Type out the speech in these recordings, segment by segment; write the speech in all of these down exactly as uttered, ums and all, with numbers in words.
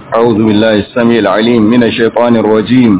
أعوذ بالله السميع العليم من الشيطان الرجيم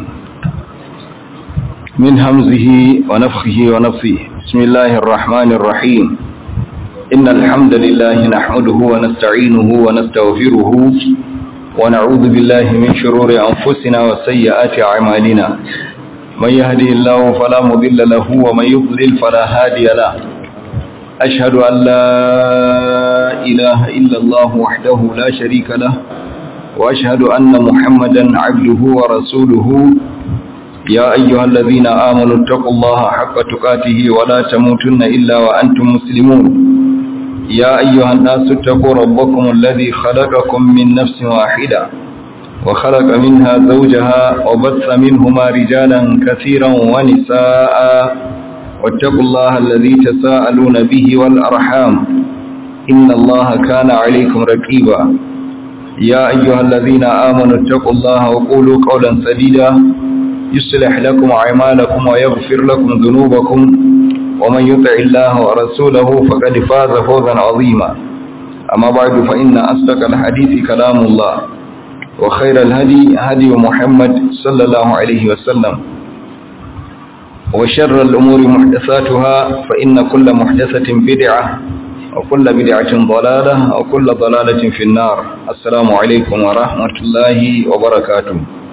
من همزه ونفخه ونفثه. بسم الله الرحمن الرحيم. إن الحمد لله نحمده ونستعينه ونستغفره ونعوذ بالله من شرور أنفسنا وسيئات أعمالنا. من يهده الله فلا مضل له ومن يضلل فلا هادي له. أشهد أن لا إله إلا الله وحده لا شريك له وأشهد أن محمدا عبده ورسوله. يا أيها الذين آمنوا اتقوا الله حق تقاته ولا تموتن إلا وأنتم مسلمون. يا أيها الناس اتقوا ربكم الذي خلقكم من نفس واحدة وخلق منها زوجها وبث منهما رجالا كثيرا ونساء واتقوا الله الذي تساءلون به والأرحام إن الله كان عليكم رقيبا. يا أيها الذين آمنوا اتقوا الله وقولوا قولا سديدا يصلح لكم أعمالكم ويغفر لكم ذنوبكم ومن يطع الله ورسوله فقد فاز فوزا عظيما. أما بعد فإن أصدق الحديث كلام الله وخير الهدي هدي محمد صلى الله عليه وسلم وشر الأمور محدثاتها فإن كل محدثة بدعة وكل بدعة ضلالة وكل ضلالة في النار. السلام عليكم ورحمة الله وبركاته.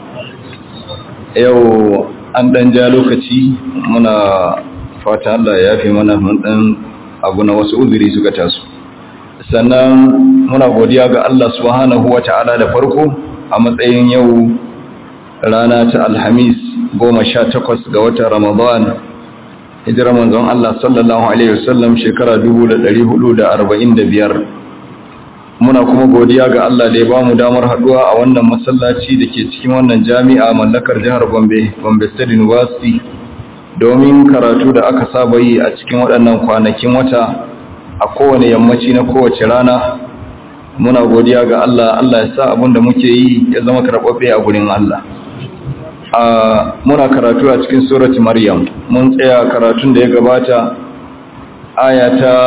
يو أندن جالوكتي منا fata Allah ya fi mana mun dan abu na wasu uzuri suka taso. Sannan muna godiya ga Allah subhanahu wata'ala da farko a matsayin yau rana ta Alhamis goma sha takwas ga watan Ramadan hijirar manzon Allah sallallahu alaihi wasallam shekara dubu da ɗari hudu da arba'in da biyar. Muna kuma godiya ga Allah da ya bamu damar haduwa a wannan masallaci da ke cikin wannan jami'a mallakar jihar Gombe, Gombe State University, domin karatu da aka saba yi a cikin waɗannan kwanakin wata a kowane yammaci na kowace rana. Muna godiya ga Allah, Allah ya sa abin da muke yi ya zama karɓaɓɓe a gurin Allah. Muna karatu a cikin surati Maryam. Mun tsaya karatun da ya gabata aya ta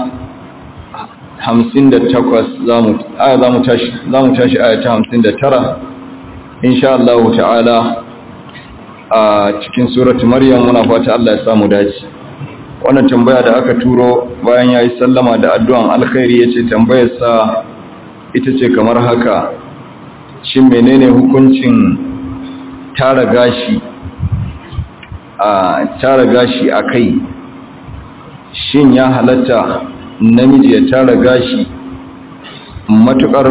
hamsin da takwas za mu tashi aya ta hamsin da tara insha Allah ta'ala a cikin suratu Maryam. Muna fata Allah ya samu dace. Wannan tambaya da aka turo bayan yayi sallama da addu'an alkhairi yace tambayar sa ita ce kamar haka: shin menene hukuncin tara gashi a tara gashi akai? Shin ya halatta namiji ya tara gashi matukar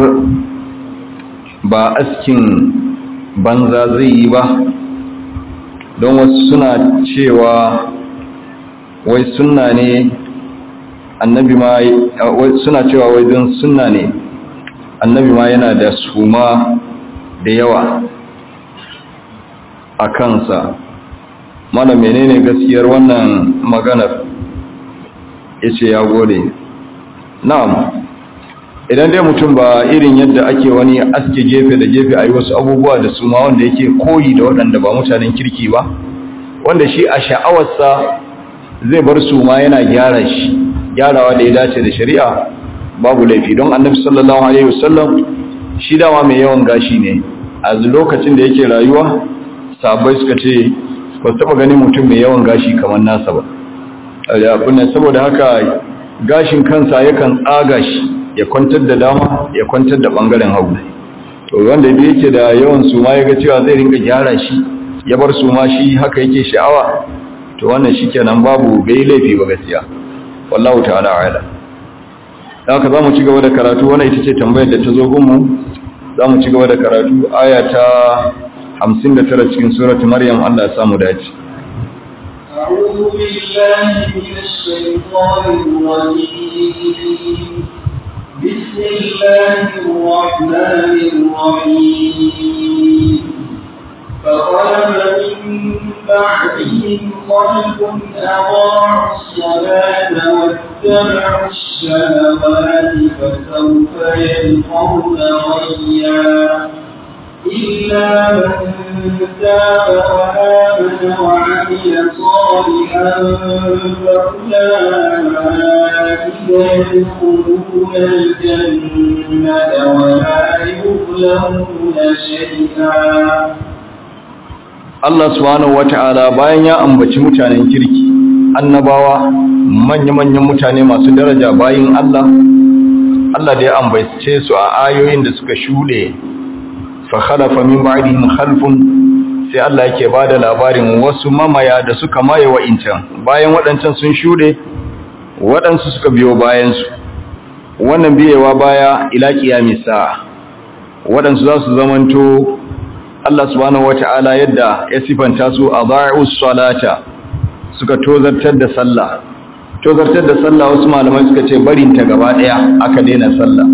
ba askin banza zai yi ba? Don wasu suna cewa wai sunna ne annabi ma suna cewa wai don sunna ne annabi ma yana da suma da yawa a kansa. Mana menene gaskiyar wannan maganar? Yace ya gode. Na'am, idan dai mutum ba irin yadda ake wani aske gefe da gefe a yi wasu abubuwa da su ma wanda yake koyi da waɗanda ba mutanen kirki ba, wanda shi a sha'awarsa zai bar su ma yana gyara shi gyarawa da ya dace da shari'a, babu laifi. Don annabi sallallahu alaihi wasallam shi dama mai yawan gashi ne. A lokacin da yake rayuwa sahabbai suka ce ba su taɓa ganin mutum mai yawan gashi kamar nasa ba. Saboda haka gashin kansa yakan tsaga shi ya kwantar da dama ya kwantar da bangaren hagu. To wanda da yake da yawan suma ya ga cewa zai rinka gyara shi ya bar suma shi haka yake sha'awa, to wannan shikenan babu bai laifi ba gaskiya. Wallahu ta'ala a'lam. Haka zamu ci gaba da karatu. Wannan ita ce tambayar da ta zo gunmu. Zamu ci gaba da karatu aya ta hamsin da tara cikin suratu Maryam. Allah ya samu dace. أعوذ بالله من الشيطان الرجيم. بسم الله الرحمن الرحيم. فخلف من بعدهم خلف أضاعوا الصلاة واتبعوا الشهوات فسوف يلقون غيا إلا من تاب وآمن وعمل وعمل صالحا فأولئك يدخلون الجنة ولا يظلمون شيئا. Allah subhanahu wata'ala bayan ya ambaci mutanen kirki, annabawa, manya-manyan mutane masu daraja bayin Allah, Allah da ya ambace su a ayoyin da suka shuɗe, fa khalafa min ba'dihim khalfun, sai Allah yake bada labarin wasu mamaya da suka maye wa'incan, bayan waɗancan sun shuɗe, waɗansu suka biyo bayansu, wannan biyewa baya ila qiyamis sa'a, waɗansu za su zamanto Allah subhanahu wata'ala yadda ya sifanta su adaa'us salata, suka tozartar da sallah. Tozartar da sallah wasu malamai suka ce barin ta gaba daya aka daina sallah,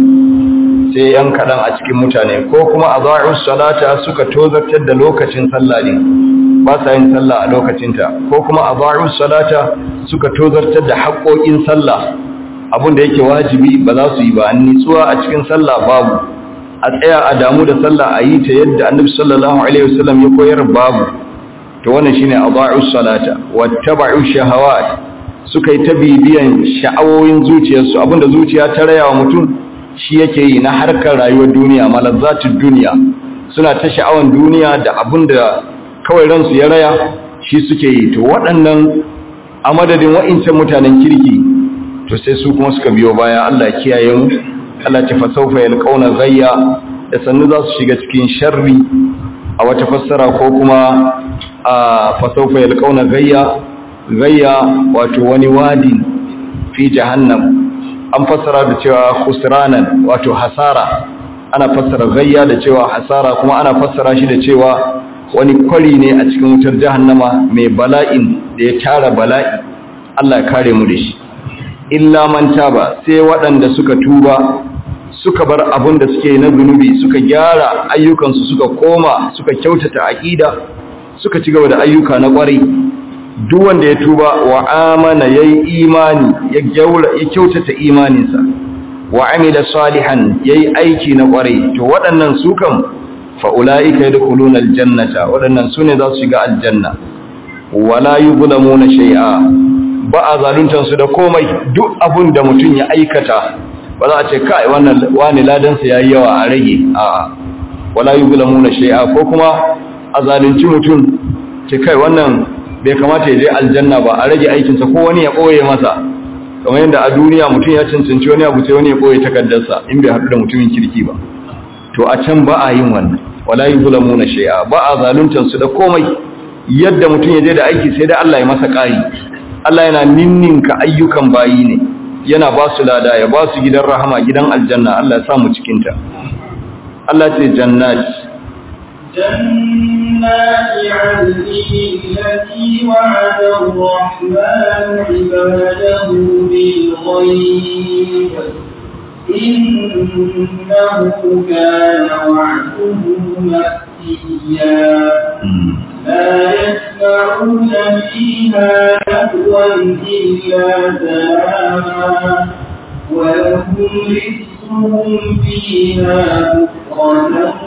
sai yan kadan a cikin mutane, ko kuma adaa'us salata suka tozartar da lokacin sallah din, ba sa yin sallah a lokacin ta, ko kuma adaa'us salata suka tozartar da haƙoƙin sallah, abin da yake wajibi ba za su yi ba, nitsuwa a cikin sallah babu, a tsaya a damu da sallah a yi ta yadda annabi sallallahu alaihi wasallam ya koyar babu. To wannan shine adaa'us salata wattaba'u shahawat, suka yi ta bibiyan sha'awoyin zuciyarsu, abinda zuciya ta raya wa mutum shi yake yi na harkar rayuwar duniya, malazzatud duniya, suna ta sha'awan duniya da abinda kawai ransu ya raya shi suke yi. To waɗannan a madadin wa'incan mutanen kirki, to sai su kuma suka biyo baya. Allah ya kiyaye mu. Allah ta fasaufa yalqauna ghayya, da sannu za su shiga cikin sharri a wata fassara, ko kuma a fasaufa yalqauna ghayya. Ghayya wato wani wadi fi jahannam, an fassara da cewa khusranan wato hasara, ana fassara ghayya da cewa hasara, kuma ana fassara shi da cewa wani kwari ne a cikin wutar jahannama mai bala'in da ya tara bala'i. Allah ya kare mu da shi. Illa man taba, sai waɗanda suka tuba, suka bar abin da suke na zunubi, suka gyara ayyukansu, suka koma, suka kyautata aqida, suka ci gaba da ayyuka na ƙwarai. Duk wanda ya tuba wa amana yayi imani, ya gyaura ya kyautata imaninsa, wa amila salihan yayi aiki na ƙwarai, to waɗannan su kam fa ulaika yadkhuluna aljannata, waɗannan sune za su shiga aljanna, wala yuzlamuna shay'a, ba a zaluntansu da komai. Duk abun da mutum ya aikata ba za a ce kai wannan wani ladansa yayi yawa a rage, a'a, wala yuzlamuna shay'a, ko kuma a zalunci mutum ce kai wannan bai kamata ya je aljanna ba, a rage aikinsa, ko wani ya boye masa, kamar yadda a duniya mutum ya cancanci wani abu sai wani ya boye takardarsa in bai haɗu da mutumin kirki ba. To a can ba a yin wannan, wala yuzlamuna shay'a, ba a zaluntansu da komai. Yadda mutum ya je da aiki sai da Allah ya masa ƙari. Allah yana ninninka ayyukan bayi ne, yana ba su lada, ya ba su gidan rahama, gidan aljanna. Allah ya samu cikinta. Allah ce jannat jannati 'adnin allati wa'ada ar-rahmanu 'ibadahu bil ghaib innahu kana wa'duhu ma'tiya. لا يسمعون فيها لغوا إلا سلاما ولهم رزقهم فيها بكرة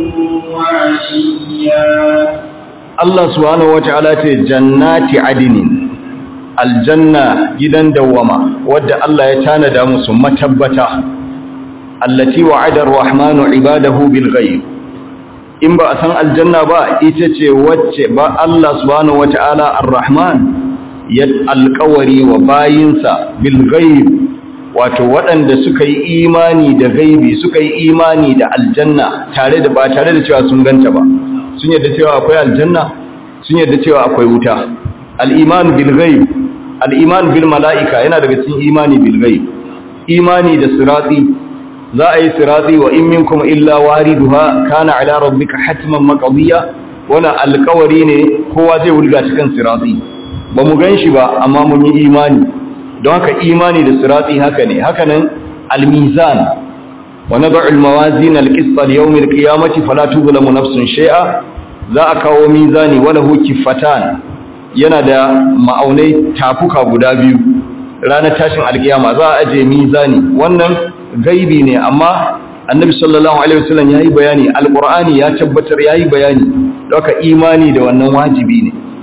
وعشيا. الله سبحانه وتعالى جنات عدن، الجنة جدا دوما ود الله يتاندى مسمى متبتا التي وعد الرحمن عباده بالغيب. In ba a san aljanna ba, ita ce wacce ba Allah subhanahu wata'ala ar-Rahman ya alƙawari wa bayinsa bil ghaib, wato waɗanda suka yi imani da gaibi, suka yi imani da aljanna tare da ba tare da cewa sun ganta ba, sun yadda cewa akwai aljanna, sun yadda cewa akwai wuta. Al-iman bil ghaib, al-iman bil mala'ika yana daga cikin imani bil ghaib. Imani da sirati, za a yi sirati wa in minkum illa wariduha kana ala rabbika hatman maqdiya, wannan alƙawari ne kowa zai wulga cikin sirati. Ba mu ganshi ba amma mun yi imani, don haka imani da sirati haka ne. Haka nan al-mizan, wa nad'u al-mawazin al-qist li-yawm al-qiyamati fala tuzlamu nafsun shay'a, za a kawo mizani wa lahu kiffatan, yana da ma'aunai tafuka guda biyu. Ranar tashin alkiyama za a aje mizani. Wannan gaibi ne, amma annabi sallallahu alaihi wasallam yayi bayani, alqur'ani ya tabbatar yayi bayani, doka imani da wannan wajibi ne. To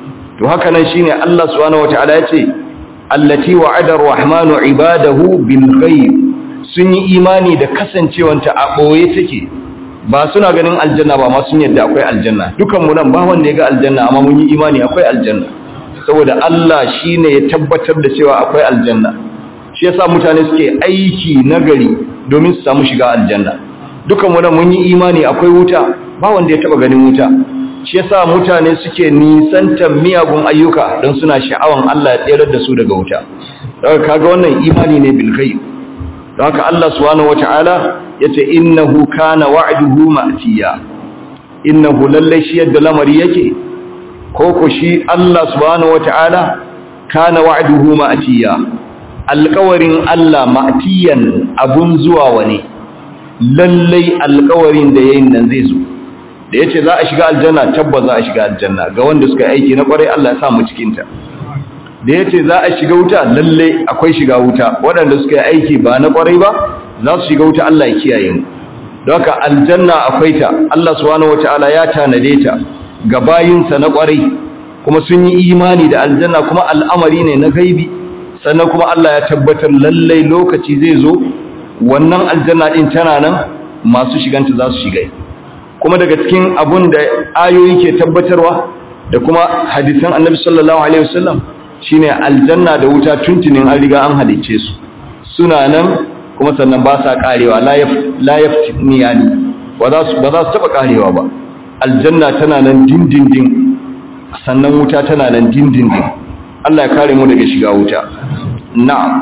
to haka nan shine Allah subhanahu wataala yace allati wa'ada ar-rahmanu ibadahu bil ghaib sun yi imani da kasancewanta a boye take ba suna ganin aljanna ba ma sun yadda akwai aljanna dukan mu nan ba wanda ya ga aljanna amma mun yi imani akwai aljanna saboda Allah shine ya tabbatar da cewa akwai aljanna shi yasa mutane suke aiki nagari domin su samu shiga aljanna dukan mu nan mun yi imani akwai wuta ba wanda ya taba ganin wuta shi yasa mutane suke nisantar miyagun ayyuka don suna sha'awan Allah ya tsere da su daga wuta daga kaga wannan imani ne bil ghaib don haka Allah subhanahu wataala yace innahu kana wa'duhu ma'tiya innahu lallai shi yadda lamari yake ko ko shi Allah subhanahu wataala kana wa'duhu ma'tiya alƙawarin Allah ma'tiyan abun zuwa wani lallai alƙawarin da yayin nan zai zo da yace za a shiga aljanna tabbas za a shiga aljanna ga wanda suka aiki na kwarai Allah ya sa mu cikin ta da yace za a shiga wuta lalle akwai shiga wuta waɗanda suka yi aiki ba na kwarai ba za su shiga wuta Allah ya kiyaye mu don haka aljanna akwai ta Allah subhanahu wataala ya tanade ta ga bayinsa na kwarai kuma sun yi imani da aljanna kuma al'amari ne na gaibi sannan kuma Allah ya tabbatar lalle lokaci zai zo wannan aljanna din tana nan masu shiganta za su shiga kuma daga cikin abun da ayoyi ke tabbatarwa da kuma hadisan annabi sallallahu alaihi wasallam shine aljanna da wuta tuntunin an riga an halice su suna nan kuma sannan ba sa karewa la yaf la yaftiniyani ba za su ba za su taba karewa ba aljanna tana nan dindindin sannan wuta tana nan dindindin Allah ya kare mu daga shiga wuta na'am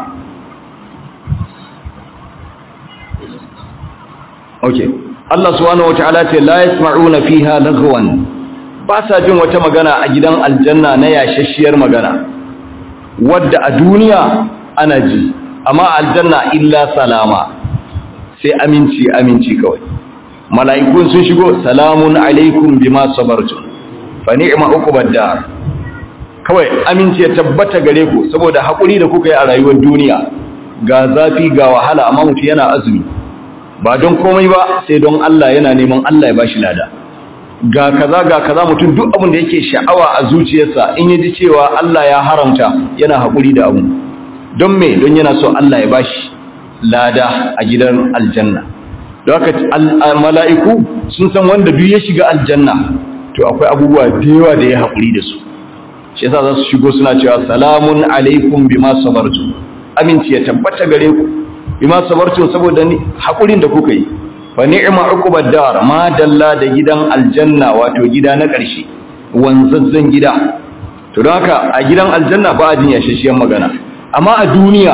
okay Allah subhanahu wataala ce la yasma'una fiha laghwan ba sa jin wata magana a gidan aljanna na yashashiyar magana wadda a duniya ana ji amma aljanna illa salama sai aminci aminci kawai mala'ikun sun shigo salamun alaikum bima sabartum fa ni'ma uqbad dar kawai aminci ya tabbata gare ku saboda hakuri da kuka yi a rayuwar duniya ga zafi ga wahala amma mutum yana azumi ba don komai ba sai don Allah yana neman Allah ya bashi lada ga kaza ga kaza mutum duk abin da yake sha'awa a zuciyarsa in yaji cewa Allah ya haramta yana hakuri da abu don me don yana so Allah ya bashi lada a gidan aljanna don haka mala'iku sun san wanda duk ya shiga aljanna to akwai abubuwa da yawa da ya hakuri da su shi yasa za su shigo suna cewa salamun alaikum bima sabartum aminci ya tabbata gare ku bima sabartum saboda ni hakurin da kuka yi fa ni'ma uqbad dar ma dalla da gidan aljanna wato gida na ƙarshe wanzazzan gida to don haka a gidan aljanna ba a jin yashashiyar magana amma a duniya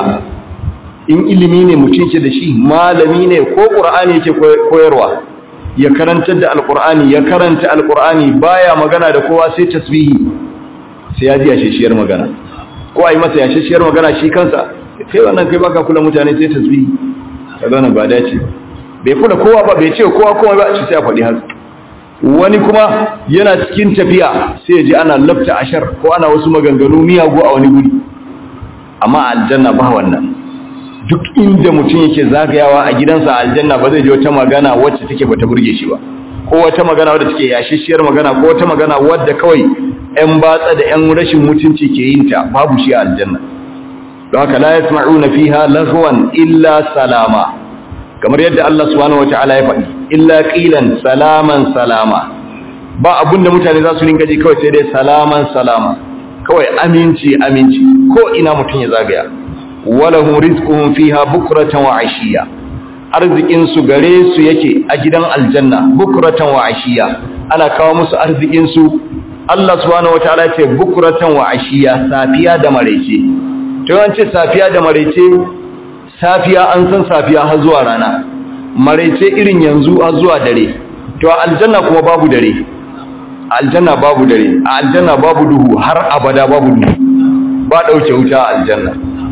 in ilimi ne mutum ce da shi malami ne ko qur'ani yake koyarwa ya karantar da alqur'ani ya karanta alqur'ani baya magana da kowa sai tasbihi sai ya ji yashashiyar magana ko ai masa yashashiyar magana shi kansa kai wannan kai baka kula mutane sai tasbihi kaga nan ba dace bai kula kowa ba bai ce kowa kowa ba ci sai a faɗi haka wani kuma yana cikin tafiya sai ya ji ana lafta ashar ko ana wasu maganganu miyagu a wani guri amma aljanna ba wannan duk inda mutum yake zagayawa a gidansa aljanna ba zai ji wata magana wacce take bata burge shi ba ko wata magana wadda take yashishiyar magana ko wata magana wadda kawai ƴan batsa da ƴan rashin mutunci ke yin ta babu shi a aljanna don haka la yasma'una fiha laghwan illa salama kamar yadda Allah subhanahu wataala ya faɗi illa qilan salaman salama ba abunda mutane za su ringa ji kawai sai dai salaman salama kawai aminci aminci ko ina mutun ya zagaya walahum rizquhum fiha bukratan wa ashiya arzikin su gare su yake a gidan aljanna bukratan wa ashiya ana kawo musu arzikin su Allah subhanahu wataala ya ce bukratan wa ashiya safiya da maraice to an ce safiya da maraice safiya an san safiya har zuwa rana maraice irin yanzu har zuwa dare to aljanna kuma babu dare aljanna babu dare aljanna babu duhu har abada babu duhu ba dauke wuta aljanna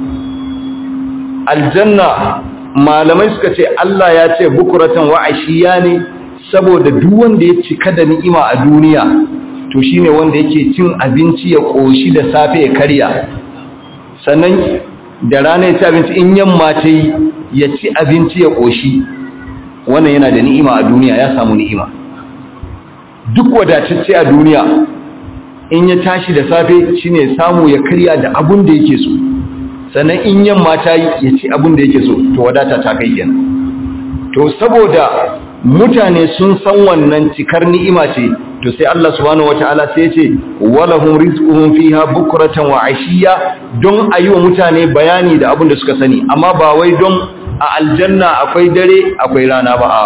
aljanna malamai suka ce Allah ya ce bukuratan wa ashiya ne saboda duk wanda ya cika da ni'ima a duniya to shine wanda yake cin abinci ya koshi da safe ya karya sannan da rana ya ci abinci in yamma ta yi ya ci abinci ya ƙoshi wannan yana da ni'ima a duniya ya samu ni'ima duk wadatacce a duniya in ya tashi da safe shine samu ya karya da abun da yake so, sannan in yamma ta yi ya ci abun da yake so, to wadata ta kai kenan. To saboda mutane sun san wannan cikar ni'ima ce, to sai Allah subhanahu wataala sai ya ce walahum rizquhum fiha bukratan wa ashiya, don ayi wa mutane bayani da abin da suka sani, amma ba wai don a aljanna akwai dare akwai rana ba.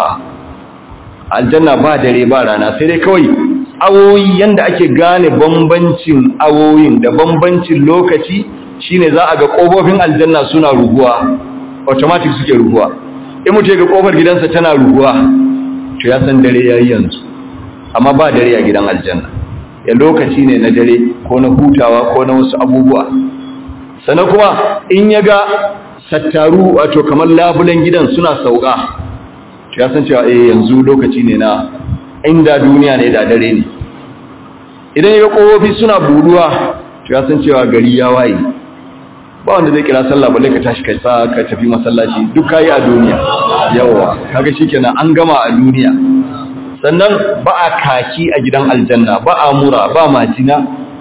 a aljanna ba dare ba rana, sai dai kawai awoyi yanda ake gane bambancin awoyin da bambancin lokaci shine za a ga kofofin aljanna suna ruhuwa, automatic suke ruhuwa. In mutum ga kofar gidansa tana ruhuwa, to ya san dare yayi yanzu, amma ba dare a gidan aljanna, ya lokaci ne na dare ko na hutawa ko na wasu abubuwa. Sannan kuma in ya ga sattaru wato kamar labulen gidan suna sauka, to ya san cewa eh yanzu lokaci ne na inda duniya ne da dare ne. Idan ya kofofi suna buduwa, to ya san cewa gari ya waye, ba wanda zai kira sallah balle ka tashi kai sa ka tafi masallaci, duk kai a duniya. Yawa kaga shikenan an gama a duniya. Sannan ba a kaki a gidan aljanna, ba a mura, ba majina,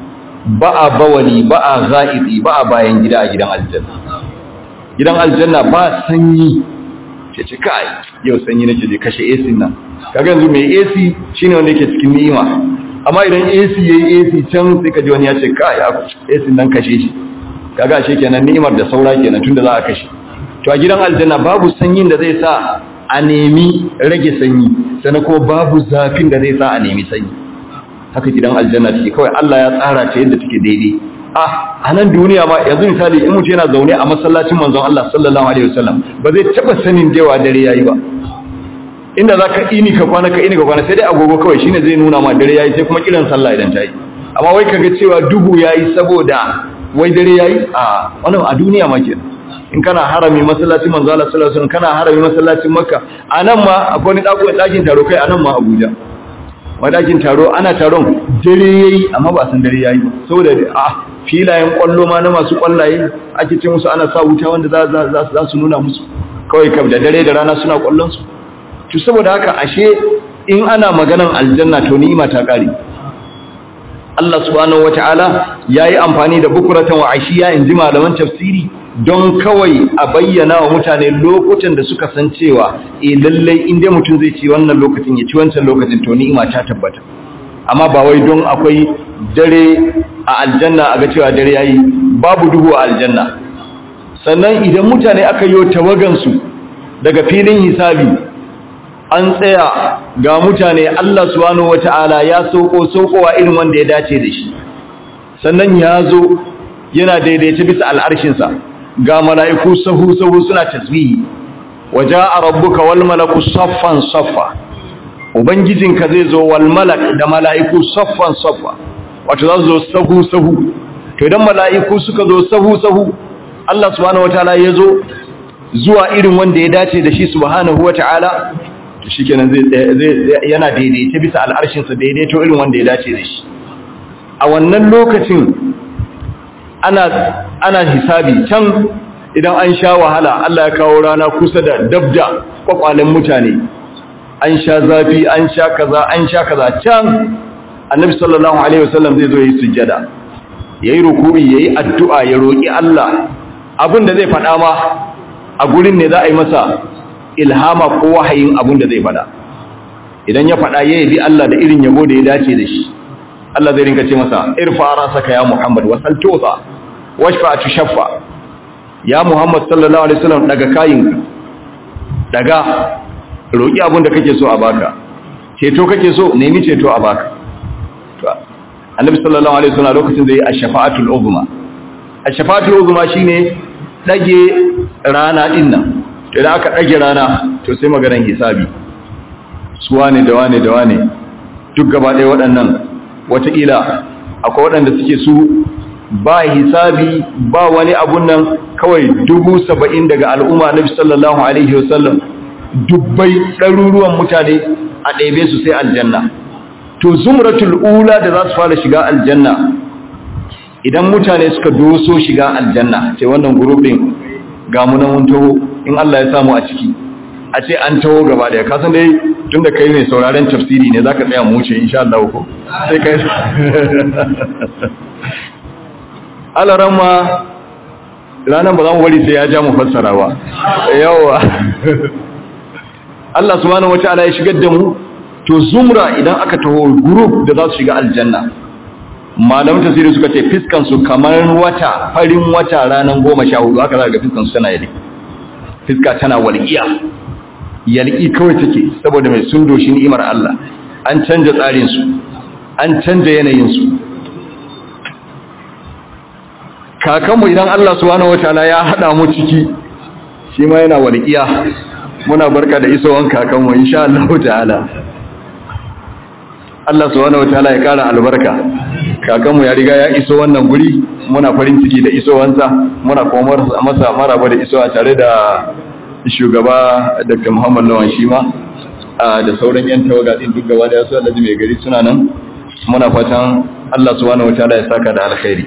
ba a bawali, ba a za'idi, ba a bayan gida a gidan aljanna. Gidan aljanna ba sanyi, ce ce kai yau sanyi nake je kashe A C nan. Kaga yanzu mai A C shine wanda yake cikin ni'ima, amma idan A C yayi A C can sai ka ji wani ya ce kai A C nan kashe shi. Kaga ashe kenan ni'imar da saura kenan tunda za a kashe. To a gidan aljanna babu sanyin da zai sa a nemi rage sanyi, sannan kuma babu zafin da zai sa a nemi sanyi. Haka gidan aljanna take, kawai Allah ya tsara ta yadda take daidai. Ah, a nan duniya ma yanzu misali in mutum yana zaune a masallacin manzon Allah sallallahu alaihi wasallam ba zai taba sanin cewa dare yayi ba. Inda zaka ini ka kwana ka ini ka kwana sai dai agogo kawai shine zai nuna ma dare yayi, sai kuma kiran sallah idan ta yi. Amma wai kaga cewa duhu yayi saboda wai dare yayi, a wannan a duniya ma kenan. In kana harami masallacin manzo Allah sallallahu alaihi wasallam, kana harami masallacin Makka, anan ma akwai ni dakuwa dakin taro kai anan ma Abuja. Wai dakin taro ana taron dare yayi amma ba san dare yayi ba, saboda a filayen kwallo ma na masu kwallaye ake ce musu ana sa wuta wanda za za za su nuna musu kawai kam da dare da rana suna kwallon su. To saboda haka ashe in ana maganan aljanna to ni'ima ta kare. Allah subhanahu wataala yayi amfani da bukuratan wa ashiya inji malaman tafsiri don kawai a bayyana wa mutane lokutan da suka san cewa eh lalle inda mutum zai ci wannan lokacin ya ci wancan lokacin to ni'ima ta tabbata. Amma ba wai don akwai dare a aljanna aga cewa dare yayi, babu duhu a aljanna. Sannan idan mutane aka yi tawagan su daga filin hisabi an tsaya ga mutane, Allah subhanahu wataala ya soko sokowa irin wanda ya dace da shi, sannan ya zo yana daidaita bisa al'arshinsa, ga mala'iku sahu sahu suna tasbihi, waja'a rabbuka wal malaku saffan saffa, ubangijinka zai zo wal malak da mala'iku saffan saffa, wato za su zo sahu sahu. To idan mala'iku suka zo sahu sahu, Allah subhanahu wataala ya zo zuwa irin wanda ya dace da shi subhanahu wataala, to shikenan zai zai yana daidaita bisa al'arshinsa daidaito irin wanda ya dace da shi. A wannan lokacin ana ana hisabi can, idan an sha wahala Allah ya kawo rana kusa da dabda kwakwalen mutane, an sha zafi, an sha kaza, an sha kaza, can Annabi sallallahu alaihi wasallam zai zo yi sujjada, yayi ruku'i, yayi addu'a, ya roki Allah abin da zai faɗa ma a gurin ne za a yi masa ilhama ko wahayin abin da zai faɗa. Idan ya faɗa ya yabi Allah da irin yabo da ya dace da shi, Allah zai rinka ce masa irfa rasaka ya Muhammad wasal tuza washfa tushaffa. Ya Muhammad sallallahu alaihi wasallam daga kayin daga roki abin da kake so a baka, ceto kake so nemi ceto a baka. To Annabi sallallahu alaihi wasallam lokacin zai ash-shafa'atul uzma, ash-shafa'atul uzma shine dage rana din nan. To idan aka dage rana to sai maganar hisabi, su wane da wane da wane duk gaba ɗaya waɗannan wataƙila akwai waɗanda suke su ba hisabi ba wani abun nan, kawai dubu saba'in daga al'umma Nabi sallallahu alaihi wasallam, dubbai ɗaruruwan mutane a ɗebe su sai aljanna. To zumratul ula da za su fara shiga aljanna, idan mutane suka doso shiga aljanna sai wannan gurubin ga mu nan taho in Allah ya samu a ciki, a ce an taho gaba daya kasan dai tun da kai mai sauraren tafsiri ne za ka tsaya mu wuce insha Allah ko sai kai alaran ma ranar ba za mu bari sai ya ja mu fassara ba yawa Allah subhanahu wataala ya shigar da mu to zumra idan aka taho group da za su shiga aljanna malamin tafsiri suka ce fiskan su kamar wata farin wata ranar goma sha hudu aka zaga fiskan su tana yali fiska tana walƙiya yalƙi kawai take saboda mai sun doshi ni'imar Allah an canja tsarin su an canja yanayin su kakanmu idan Allah subhanahu wataala ya hada mu ciki shi ma yana walƙiya muna barka da isowan kakanmu insha Allah ta'ala Allah subhanahu wataala ya kara albarka kakanmu ya riga ya iso wannan guri muna farin ciki da isowansa muna kuma masa maraba da isowa tare da shugaba Doctor Muhammad Lawan Shima da sauran yan tawaga din duk gaba da su Allah mai gari suna nan muna fatan Allah subhanahu wataala ya saka da alkhairi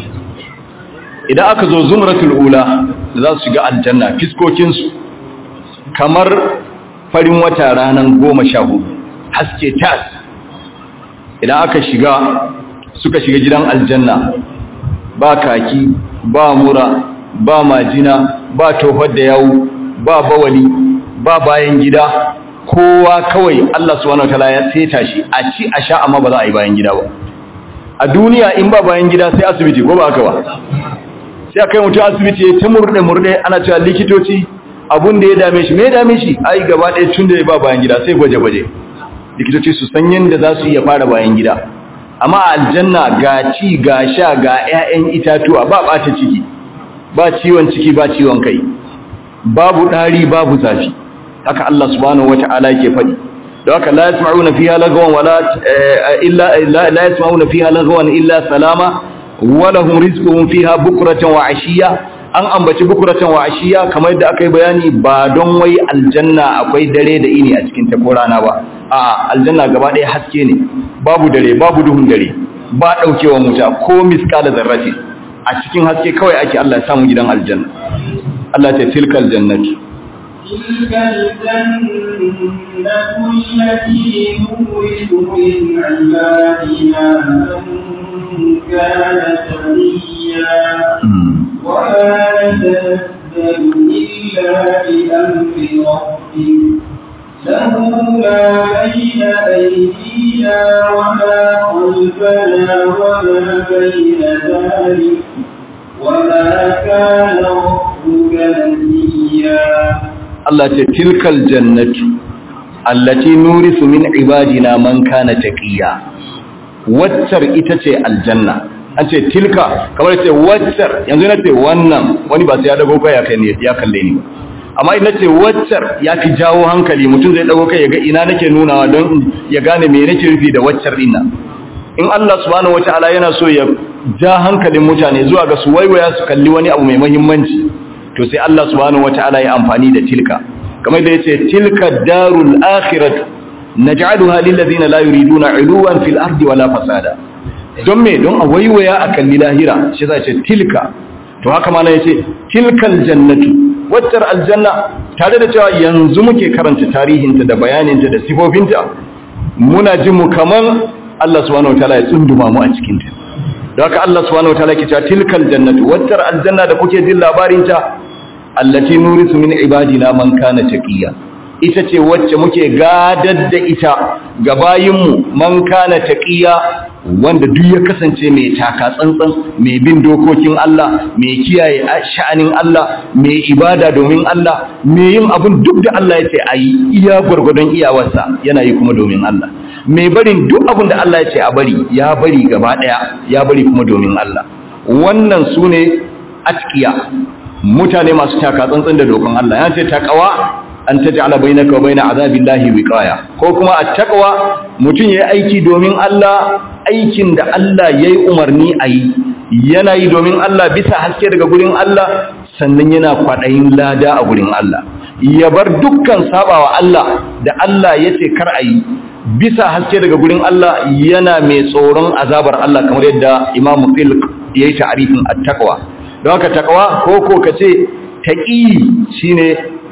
idan aka zo zumratul ula za su shiga aljanna fiskokin su kamar farin wata ranan goma sha hudu haske tas idan aka shiga suka shiga gidan aljanna ba kaki ba mura ba majina ba tofar da yawu ba bawali ba bayan gida kowa kawai Allah subhanahu wataala ya seta shi a ci a sha amma ba za a yi bayan gida ba a duniya in ba bayan gida sai asibiti ko ba haka ba sai kai mutum asibiti ta murde murde ana cewa likitoci abun da ya dame shi me ya dame shi ai gaba ɗaya tun da ya ba bayan gida sai gwaje gwaje likitoci su san yadda za su iya fara bayan gida amma a aljanna ga ci ga sha ga 'ya'yan itatuwa ba ɓata ciki ba ciwon ciki ba ciwon kai babu ɗari babu zafi haka Allah subhanahu wata'ala yake faɗi da haka la yasma'una fiha lagwan wala illa la yasma'una fiha lagwan illa salama wa lahum rizquhum fiha bukratan wa ashiya an ambaci bukratan wa ashiya kamar yadda aka yi bayani ba don wai aljanna akwai dare da ini a cikin ta ko rana ba a aljanna gaba ɗaya haske ne babu dare babu duhun dare ba daukewa muta ko miskala zarrati a cikin haske kawai ake Allah ya samu gidan aljanna Allah ta tilkal jannatu tilkal jannatu allati nuridu min ibadina man kana taqiyya wa la tanazzalu illa bi amri rabbik له ما بين أيدينا وما خلفنا وما بين ذلك وما كان ربك نسيا الله تلك الجنة التي نورث من عبادنا من كان تقيا waccar ita ce aljanna an ce tilka kamar ce waccar yanzu na ce wannan wani ba sai ya dago kai ya kalle ni ba amma ina ce waccar ya fi jawo hankali mutum zai dago kai ya ga ina nake nunawa don ya gane me nake rufi da waccar dinnan in Allah subhanahu wataala yana so ya ja hankalin mutane zuwa ga su waiwaya su kalli wani abu mai muhimmanci to sai Allah subhanahu wataala ya amfani da tilka kamar da yace tilka darul akhirah naj'aluha lil ladina la yuriduna 'uluwan fil ardi wala fasada don me don a waiwaya a kalli lahira shi zai ce tilka to haka ma yace tilkal jannatu waccar aljanna tare da cewa yanzu muke karanta tarihinta da bayaninta da sifofinta muna jin mu kaman Allah subhanahu wataala ya tsunduma mu a cikin ta don haka Allah subhanahu wataala ke cewa tilkal jannatu waccar aljanna da kuke jin labarin ta allati nurisu min ibadina man kana taqiya ita ce wacce muke gadar da ita ga bayinmu man kana taqiya wanda duk ya kasance mai taka tsantsan mai bin dokokin Allah mai kiyaye sha'anin Allah mai ibada domin Allah mai yin abun duk da Allah ya ce ayi iya gurgurdon iyawarsa yana yi kuma domin Allah mai barin duk abun da Allah ya ce a bari ya bari gaba daya ya bari kuma domin Allah wannan sune atqiya mutane masu taka tsantsan da dokan Allah ya ce takawa an taj'ala bainaka wa baina azabillahi wiqaya ko kuma at-taqwa mutun yayi aiki domin Allah aikin da Allah yayi umarni ayi yana yi domin Allah bisa haske daga gurin Allah sannan yana kwadayin lada a gurin Allah ya bar dukkan sabawa Allah da Allah yace kar ayi bisa haske daga gurin Allah yana mai tsoron azabar Allah kamar yadda Imam Filq yayi ta'arifin at-taqwa don haka taqwa ko ko kace taqi shine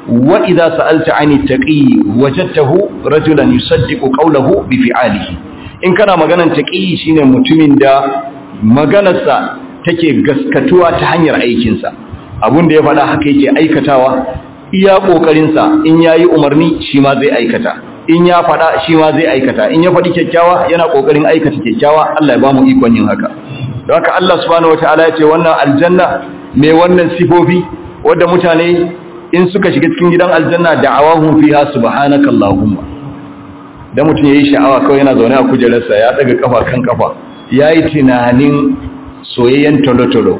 wa idza sa'alta 'ani taqi wajadtahu rajulan yusaddiqu qawlahu bi fi'alihi in kana maganan taqi shine mutumin da maganarsa take gaskatuwa ta hanyar aikinsa abun da ya faɗa haka yake aikatawa iya kokarinsa in yayi umarni shi ma zai aikata in ya faɗa shi ma zai aikata in ya faɗi kyakkyawa yana kokarin aikata kyakkyawa Allah ya bamu ikon yin haka don haka Allah subhanahu wataala ya ce wannan aljanna mai wannan sifofi wanda mutane in suka shiga cikin gidan aljanna da'awahum fiha subhanakallahumma da mutum yayi sha'awa kawai yana zaune a kujerarsa ya daga kafa kan kafa yayi tunanin soyayyen tolotolo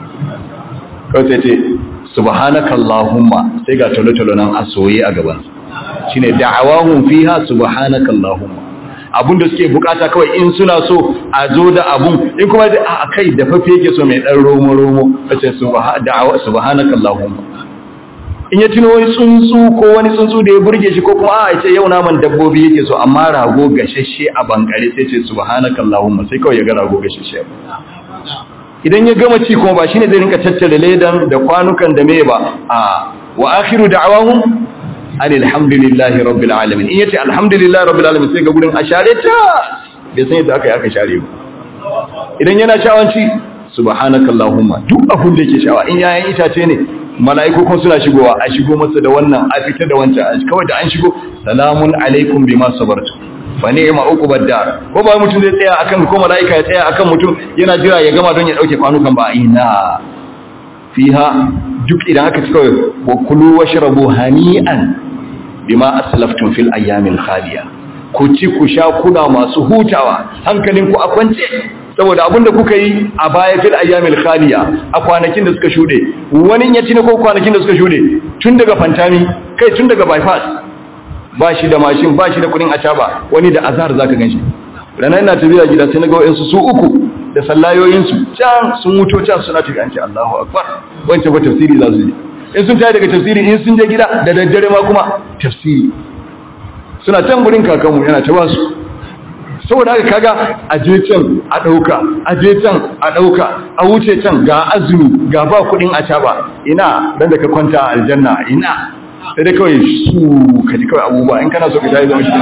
kawai sai ce subhanakallahumma sai ga tolotolo nan a soye a gaban shine da'awahum fiha subhanakallahumma abunda suke bukata kawai in suna so a zo da abun in kuma a kai da fafe yake so mai dan romo romo sai subhanakallahumma in ya tuno wani tsuntsu ko wani tsuntsu da ya burge shi ko kuma a ce yau naman dabbobi yake so amma rago gashashe a bankare sai ce subhanakallahumma sai kawai ya ga rago gashashe idan ya gama ci kuma ba shine zai rinka tattare ledan da kwanukan da meye ba a wa akhiru da'awahum alhamdulillahi rabbil alamin in yace alhamdulillahi rabbil alamin sai ga gurin ashare ta bai san yadda aka yi aka share ba idan yana shawanci subhanakallahumma duk abun da yake shawa in yayin itace ne mala'iku kun suna shigowa a shigo masa da wannan a fita da wancan kawai da an shigo salamun alaikum bima sabartu fa ni'ma uqubad dar ko ba mutum zai tsaya akan ko mala'ika ya tsaya akan mutum yana jira ya gama don ya dauke kwanukan ba ina fiha duk idan aka cika wa kulu washrabu hani'an bima aslaftum fil ayyamil khaliya ku ci ku sha kuna masu hutawa hankalinku a kwance saboda abinda kuka yi a baya fil ayyamil khaliya a kwanakin da suka shude wani ya ci ne ko kwanakin da suka shude tun daga fantami kai tun daga bypass ba shi da mashin ba shi da kudin acaba wani da azhar zaka ganshi ranar ina tafiya gida sai naga wayansu su uku da sallayoyin su can sun muto can suna tafi an ce Allahu akbar wancan ba tafsiri za su yi in sun tayi daga tafsiri in sun je gida da daddare ma kuma tafsiri suna can gurin kakanmu yana ta basu saboda haka kaga aje can a dauka aje can a dauka a wuce can ga azumi ga ba kudin acaba ina dan da ka kwanta a aljanna ina sai dai kawai su ka ji kawai abubuwa in kana so ka tayi zama shi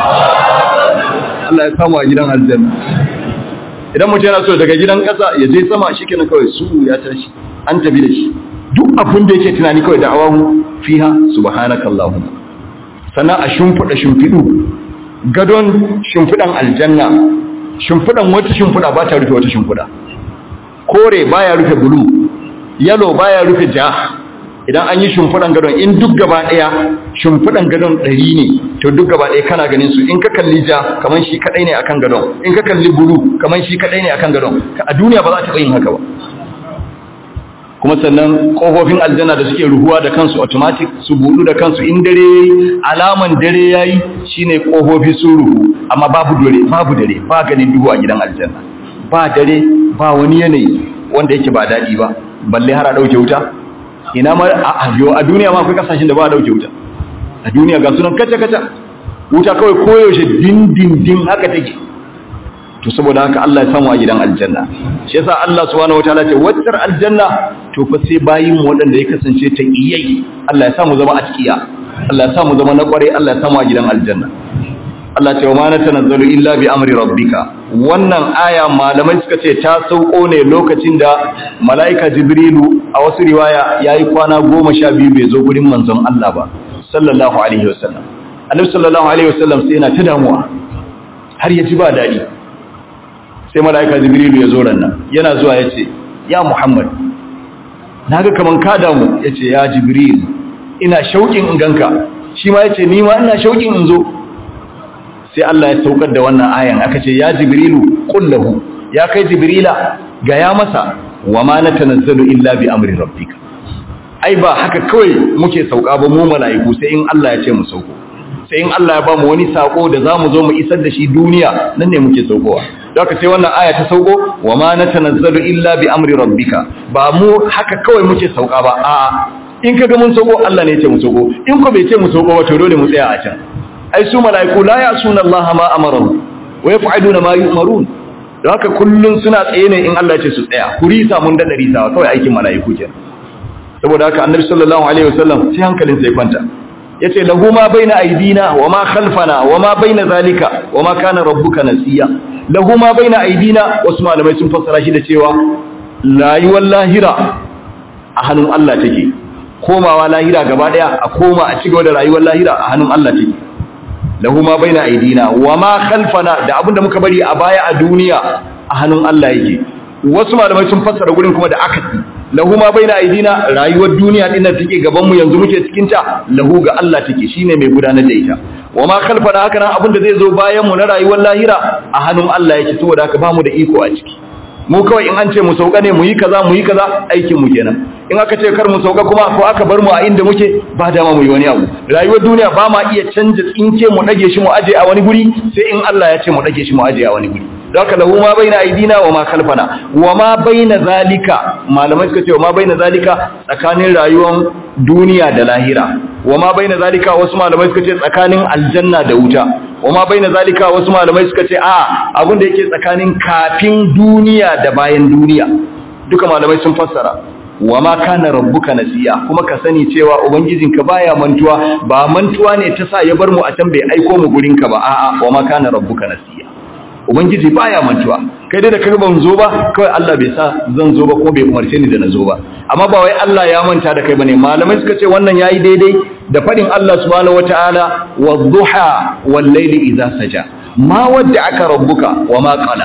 Allah ya samu a gidan aljanna idan mutum yana so daga gidan kasa ya je sama shikenan kawai su ya tashi an tafi da shi duk abin da yake tunani kawai da awahu fiha subhanakallahumma sannan a shimfida shimfidu gadon shimfidan aljanna shimfidan wata shimfida ba ta rufe wata shimfida kore baya rufe bulu yellow baya rufe ja idan an yi shimfidan gadon in duk gaba daya shimfidan gadon ɗari ne to duk gaba daya kana ganin su in ka kalli ja kaman shi kadai ne akan gadon in ka kalli bulu kaman shi kadai ne akan gadon a duniya ba za ta yin haka ba kuma sannan kofofin aljanna da suke ruhuwa da kansu automatic su budu da kansu in dare alaman dare yayi shine kofofi su ruhu amma babu dare babu dare ba ganin duhu a gidan aljanna ba dare ba wani yanayi wanda yake ba dadi ba balle har a dauke wuta ina ma a yo a duniya ma akwai kasashen da ba a dauke wuta a duniya ga sunan kaca kaca wuta kawai koyaushe din din din haka take to saboda haka Allah ya samu a gidan aljanna shi yasa Allah subhanahu wataala ce wattar aljanna to fa sai bayin mu wadanda ya kasance ta iyai Allah ya samu zama a cikiya Allah ya samu zama na kware Allah ya samu a gidan aljanna Allah ce wa ma natanazzalu illa bi amri rabbika wannan aya malamai suka ce ta sauko ne lokacin da malaika jibrilu a wasu riwaya yayi kwana goma sha biyu bai zo gurin manzon Allah ba sallallahu alaihi wasallam annabi sallallahu alaihi wasallam sai yana ta damuwa har ya ji ba dadi sai malaika jibrilu ya zo rannan yana zuwa yace ya muhammad naga kaman ka damu yace ya jibril ina shaukin in ganka shi ma yace ni ma ina shaukin in zo sai Allah ya saukar da wannan ayan aka ce ya jibrilu qul lahu ya kai jibrila ga ya masa wa ma natanazzalu illa bi amri rabbika ai ba haka kawai muke sauka ba mu malaiku sai in Allah ya ce mu sauko sai in Allah ya ba mu wani sako da zamu zo mu isar da shi duniya nan ne muke saukowa haka sai wannan aya ta sauko wa ma natanazzalu illa bi amri rabbika ba mu haka kawai muke sauka ba a'a in kaga mun sauko Allah ne ya ce mu sauko in ko bai ce mu sauko ba to dole mu tsaya a can ai su malaiku la ya'suna Allah ma amaru wa yaf'aluna ma yu'marun haka kullun suna tsaye ne in Allah ya ce su tsaya ku risa mun da risa kawai aikin malaiku kenan saboda haka annabi sallallahu alaihi wasallam sai hankalin sai kwanta yace lahu ma baina aidina wa ma khalfana wa ma baina zalika wa ma kana rabbuka nasiya lahu ma baina aidina wasu malamai sun fassara shi da cewa rayuwar lahira a hannun Allah take komawa lahira gaba daya a koma a cigaba da rayuwar lahira a hannun Allah take lahu ma baina aidina wa ma khalfana da abinda muka bari a baya a duniya a hannun Allah yake wasu malamai sun fassara gurin kuma da akasi lahu ma baina aidina rayuwar duniya din da take gaban mu yanzu muke cikin ta lahu ga Allah take shine mai gudanar da ita wa ma khalfana haka nan abinda zai zo bayan mu na rayuwar lahira a hannun Allah yake saboda haka bamu da iko a ciki mu kawai in an ce mu sauka ne mu yi kaza mu yi kaza aikin mu kenan in aka ce kar mu sauka kuma ko aka bar mu a inda muke ba dama mu yi wani abu rayuwar duniya ba ma iya canja tsinke mu dage shi mu aje a wani guri sai in Allah ya ce mu dage shi mu aje a wani guri haka lahu ma baina aidina wa ma khalfana wa ma baina zalika malamai suka ce wa ma baina zalika tsakanin rayuwar duniya da lahira wa ma baina zalika wasu malamai suka ce tsakanin aljanna da wuta wa ma baina zalika wasu malamai suka ce a abin da yake tsakanin kafin duniya da bayan duniya duka malamai sun fassara wa ma kana rabbuka nasiya kuma ka sani cewa ubangijinka baya mantuwa ba mantuwa ne ta sa ya bar mu a can bai aiko mu gurinka ba a'a wa ma kana rabbuka nasiya ubangiji baya mantuwa kai dai da kaga ban zo ba kawai Allah bai sa zan zo ba ko bai umarce ni da na zo ba amma ba wai Allah ya manta da kai bane malamai suka ce wannan yayi daidai da fadin Allah subhanahu wataala wadhuha wal layli idza saja ma wadda'aka rabbuka wama qala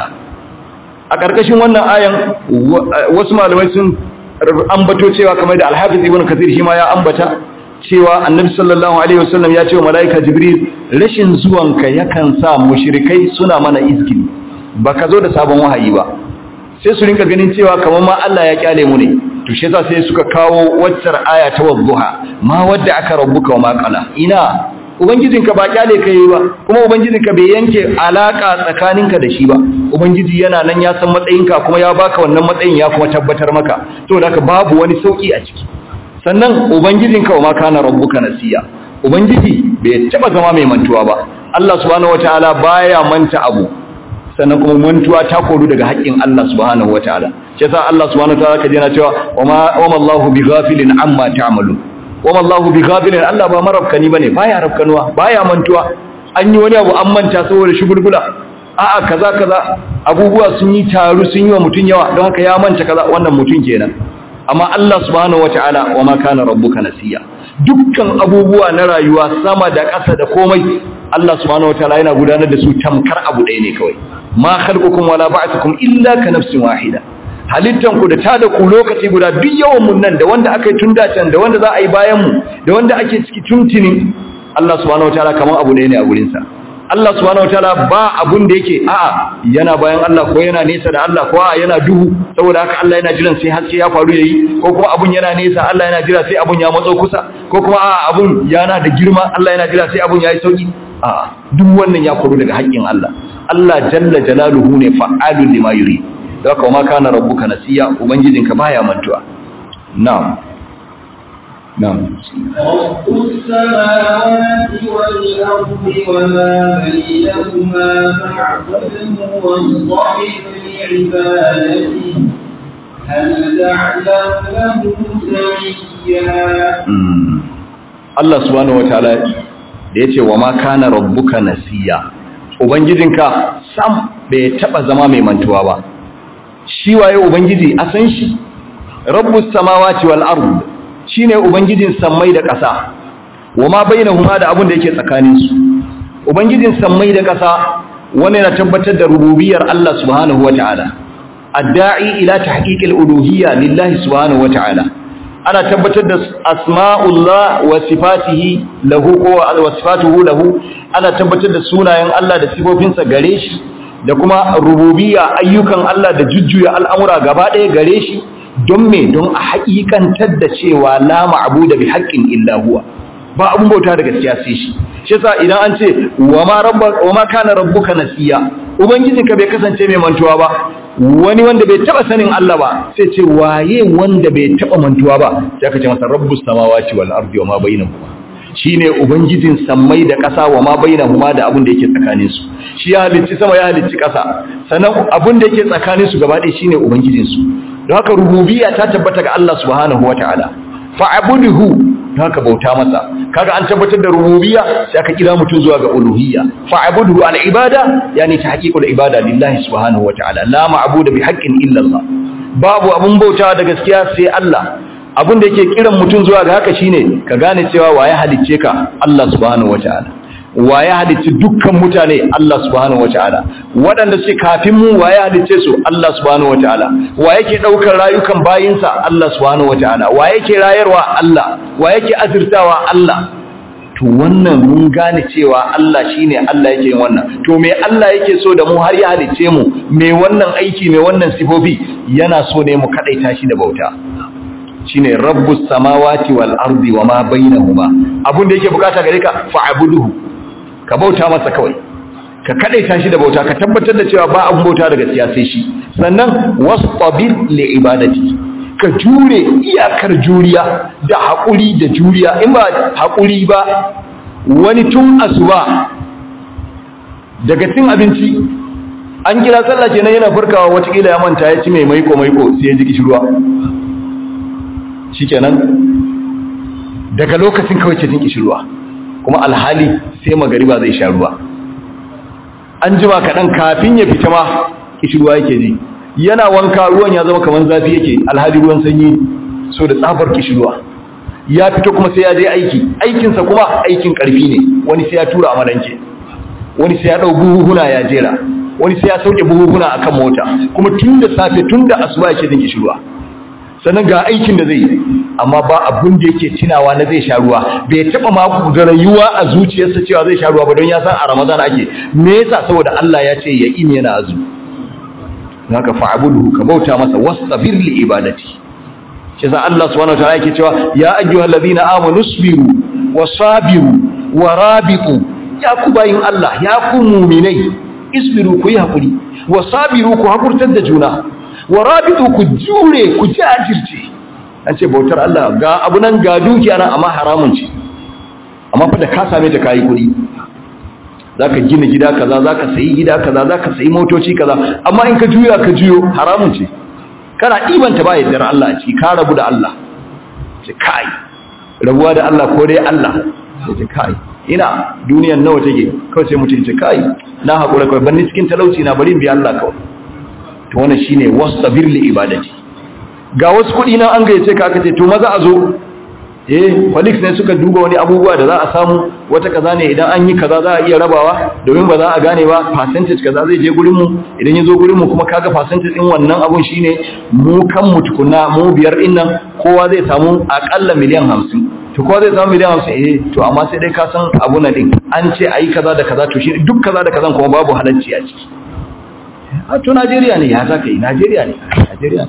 a karkashin wannan ayan wasu malamai sun ambato cewa kamar da Al-Hafiz Ibn Kathir shi ma ya ambata cewa Annabi sallallahu alaihi wasallam ya ce wa malaika Jibril rashin zuwanka yakan sa mushrikai suna mana izgili baka zo da sabon wahayi ba sai su rinka ganin cewa kamar ma Allah ya kyale mu ne to shi yasa sai suka kawo waccar aya ta wadduha ma wadda aka rabbuka wa ma qala ina ubangijinka ba kyale kai ba kuma ubangijinka bai yanke alaka tsakaninka da shi ba ubangiji yana nan ya san matsayinka kuma ya baka wannan matsayin ya kuma tabbatar maka to da babu wani sauki a ciki sannan ubangijinka wa ma kana rabbuka nasiya ubangiji bai taba zama mai mantuwa ba Allah subhanahu wataala baya manta abu sannan kuma mantuwa ta koru daga haƙƙin Allah subhanahu wataala shi yasa Allah subhanahu wataala kaje yana cewa wama wama Allahu bighafilin amma ta'malun wama Allahu bighafilin Allah ba marabkani bane baya rabkanuwa baya mantuwa an yi wani abu an manta saboda shugulgula a'a kaza kaza abubuwa sun yi taru sun yi wa mutun yawa don haka ya manta kaza wannan mutun kenan amma Allah subhanahu wataala wama kana rabbuka nasiya dukkan abubuwa na rayuwa sama da ƙasa da komai Allah subhanahu wataala yana gudanar da su tamkar abu ɗaya ne kawai ma khalqukum wala ba'thukum illa ka nafsin wahida halittan ku da ta da ku lokaci guda duk yawan mun nan da wanda aka yi tun da can da wanda za a yi bayan mu da wanda ake ciki tuntuni Allah subhanahu wataala kaman abu ɗaya ne a gurin sa Allah subhanahu wataala ba abun da yake a'a yana bayan Allah ko yana nesa da Allah ko a'a yana duhu saboda haka Allah yana jiran sai haske ya faru yayi ko kuma abun yana nesa Allah yana jira sai abun ya matso kusa ko kuma a'a abun yana da girma Allah yana jira sai abun yayi sauki a'a duk wannan ya faru daga haƙƙin Allah Allah jalla jalaluhu ne fa'alun lima yuri da haka ma kana rabbuka nasiya ubangijinka baya mantuwa na'am نعم رب السماوات والأرض وما بينهما فاعبده واصطبر لعبادته هل تعلم له سميا الله سبحانه وتعالى da yace wa ma kana rabbuka nasiya ubangijinka sam bai taba zama mai mantuwa ba shi waye ubangiji a san shi rabbus samawati wal ardh shine ubangijin sammai da ƙasa wama bainahuma da abun da yake tsakanin su ubangijin sammai da ƙasa wannan yana tabbatar da rububiyar Allah subhanahu wataala adda'i ila tahqiqil uluhiyya lillahi subhanahu wataala ana tabbatar da asma'ullah wa sifatihi lahu wa sifatuhu lahu ana tabbatar da sunayen Allah da sifofinsa gare shi da kuma rububiyya ayyukan Allah da jujjuya al'amura gaba ɗaya gare shi don me don a haƙiƙantar da cewa la ma'budu bi haqqin illa huwa ba abun bauta da gaskiya sai shi shi yasa idan an ce wa ma rabbuka wa ma kana rabbuka nasiya ubangijinka bai kasance mai mantuwa ba wani wanda bai taba sanin Allah ba sai ce waye wanda bai taba mantuwa ba sai ka ce masa rabbus samawati wal ardi wa ma bainahuma shine ubangijin sammai da ƙasa wa ma bainahuma da abun da yake tsakanin su shi ya halicci sama ya halicci ƙasa sannan abun da yake tsakanin su gaba ɗaya shine ubangijin su don haka rububiyya ta tabbata ga Allah subhanahu wataala fa'budhu haka bauta masa kaga an tabbatar da rububiyya sai aka kira mutun zuwa ga uluhiyya fa'budhu al-ibada yani tahqiqul ibada lillahi subhanahu wa ta'ala la ma'budu bi haqqin illa Allah babu abun bauta da gaskiya sai Allah abun da yake kiran mutun zuwa ga haka shine ka gane cewa waye halicce ka Allah subhanahu wa ta'ala waye halicci dukkan mutane Allah subhanahu wataala waɗanda suke kafin mu waye halicce su Allah subhanahu wataala waye ke daukar rayukan bayinsa Allah subhanahu wataala waye ke rayarwa Allah waye ke azurtawa Allah to wannan mun gane cewa Allah shine Allah yake yin wannan to me Allah yake so da mu har ya halicce mu me wannan aiki me wannan sifofi yana so ne mu kadaita shi da bauta shine rabbus samawati wal ardi wama bainahuma abun da yake bukata gare ka fa'buduhu ka bauta masa kawai ka kadaita shi da bauta ka tabbatar da cewa ba abun bauta daga siyasai shi sannan wastabir li ibadati ka jure iyakar juriya da hakuri da juriya in ba hakuri ba wani tun asuba daga cin abinci an kira sallah kenan yana farkawa wata kila ya manta ya ci mai maiko maiko sai ya ji kishirwa shikenan daga lokacin kawai ce jin kishirwa kuma alhali sai magariba zai sha ruwa an jima kaɗan kafin ya fita ma kishirwa yake ji yana wanka ruwan ya zama kamar zafi yake alhali ruwan sanyi so da tsabar kishirwa ya fito kuma sai ya je aiki aikinsa kuma aikin ƙarfi ne wani sai ya tura a madanke wani sai ya ɗau buhuhuna ya jera wani sai ya sauke buhuhuna akan mota kuma tun da safe tun da asuba yake jin kishirwa sannan ga aikin da zai yi amma ba abin da yake tunawa na zai sha ruwa bai taba ma rayuwa a zuciyarsa cewa zai sha ruwa ba don ya san a Ramadan ake me yasa saboda Allah ya ce ya in yana azumi haka fa'budu ka bauta masa wastabir li ibadati shi sa Allah subhanahu wa ta'ala yake cewa ya ayyuhallazina amanu sabiru wasabiru warabitu ya ku bayin Allah ya ku mu'minai isbiru ku yi hakuri wasabiru ku hakurtar da juna wa rabitu ku jure ku jajirce an ce bautar Allah ga abu nan ga dukiya nan amma haramun ce amma fa da ka same ta kai kudi zaka gina gida kaza zaka sayi gida kaza zaka sayi motoci kaza amma in ka juya ka juyo haramun ce kana ibanta ba yaddar Allah a ciki ka rabu da Allah ce kai rabuwa da Allah ko dai Allah ce kai ina duniyar nawa take kawai sai mutum ce kai na hakura kawai ban ni cikin talauci na bari in bi Allah kawai to wannan shine wastabir li ibadati ga wasu kudi nan an gayyace ka aka ce to maza a zo eh colleagues ne suka duba wani abubuwa da za a samu wata kaza ne idan an yi kaza za a iya rabawa domin ba za a gane ba percentage kaza zai je gurin mu idan ya zo gurin mu kuma kaga percentage din wannan abun shine mu kan mu tukunna mu biyar din nan kowa zai samu akalla miliyan hamsin to kowa zai samu miliyan hamsin eh to amma sai dai ka san abu na din an ce ayi kaza da kaza to shi duk kaza da kazan kuma babu halacci a ciki a to Najeriya ne ya za ka yi Najeriya ne Najeriya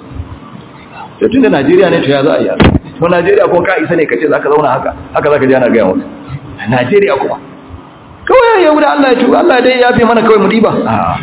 to tun da Najeriya ne to ya za a yi to Najeriya ko ka isa ne ka ce za ka zauna haka haka za ka ji ana gaya maka Najeriya kuma kawai yau da Allah ya tuba Allah dai ya fi mana kawai mu diba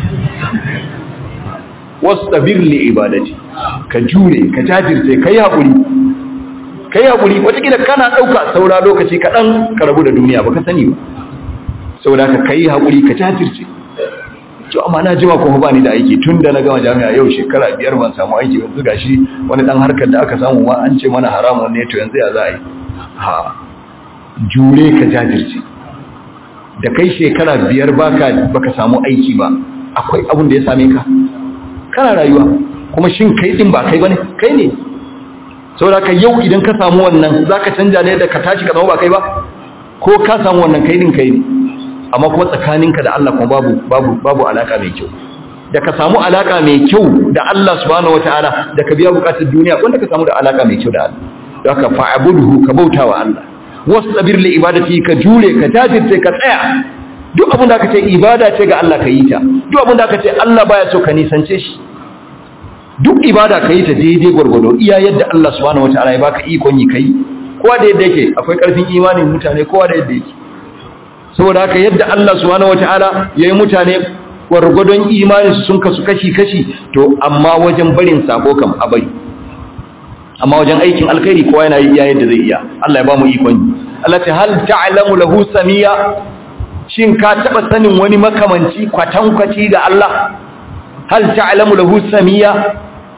wastabir li ibadati ka jure ka jajirce kai hakuri kai hakuri wata kila kana dauka saura lokaci kadan ka rabu da duniya baka sani ba saboda ka kai hakuri ka jajirce to amma na jima kuma ba ni da aiki tun da na gama jami'a yau shekara biyar ban samu aiki yanzu gashi wani dan harkar da aka samu ma an ce mana haramun ne to yanzu ya za a yi ha jure ka jajirce da kai shekara biyar baka baka samu aiki ba akwai abin da ya same ka kana rayuwa kuma shin kai din ba kai bane kai ne saboda ka yau idan ka samu wannan zaka canja ne da ka tashi ka zama ba kai ba ko ka samu wannan kai din kai ne amma kuma tsakaninka da Allah kuma babu babu babu alaka mai kyau da ka samu alaka mai kyau da Allah subhanahu wataala da ka biya bukatun duniya wanda ka samu da alaka mai kyau da Allah don ka fa'budhu ka bautawa Allah wastabir li ibadati ka jure ka jajirce ka tsaya duk abin da aka ce ibada ce ga Allah ka yi ta duk abin da aka ce Allah baya so ka nisance shi duk ibada ka yi ta daidai gwargwado iya yadda Allah subhanahu wataala ya baka ikon yi kai kowa da yadda yake akwai karfin imanin mutane kowa da yadda yake saboda haka yadda Allah subhanahu wataala yayi mutane gwargwadon imani sun kasu kashi kashi to amma wajen barin sabo kam a bari amma wajen aikin alkhairi kowa yana yi yadda zai iya Allah ya ba mu ikon Allah ta hal ta'lamu lahu samiya shin ka taba sanin wani makamanci kwatankwaci ga Allah hal ta'lamu lahu samiya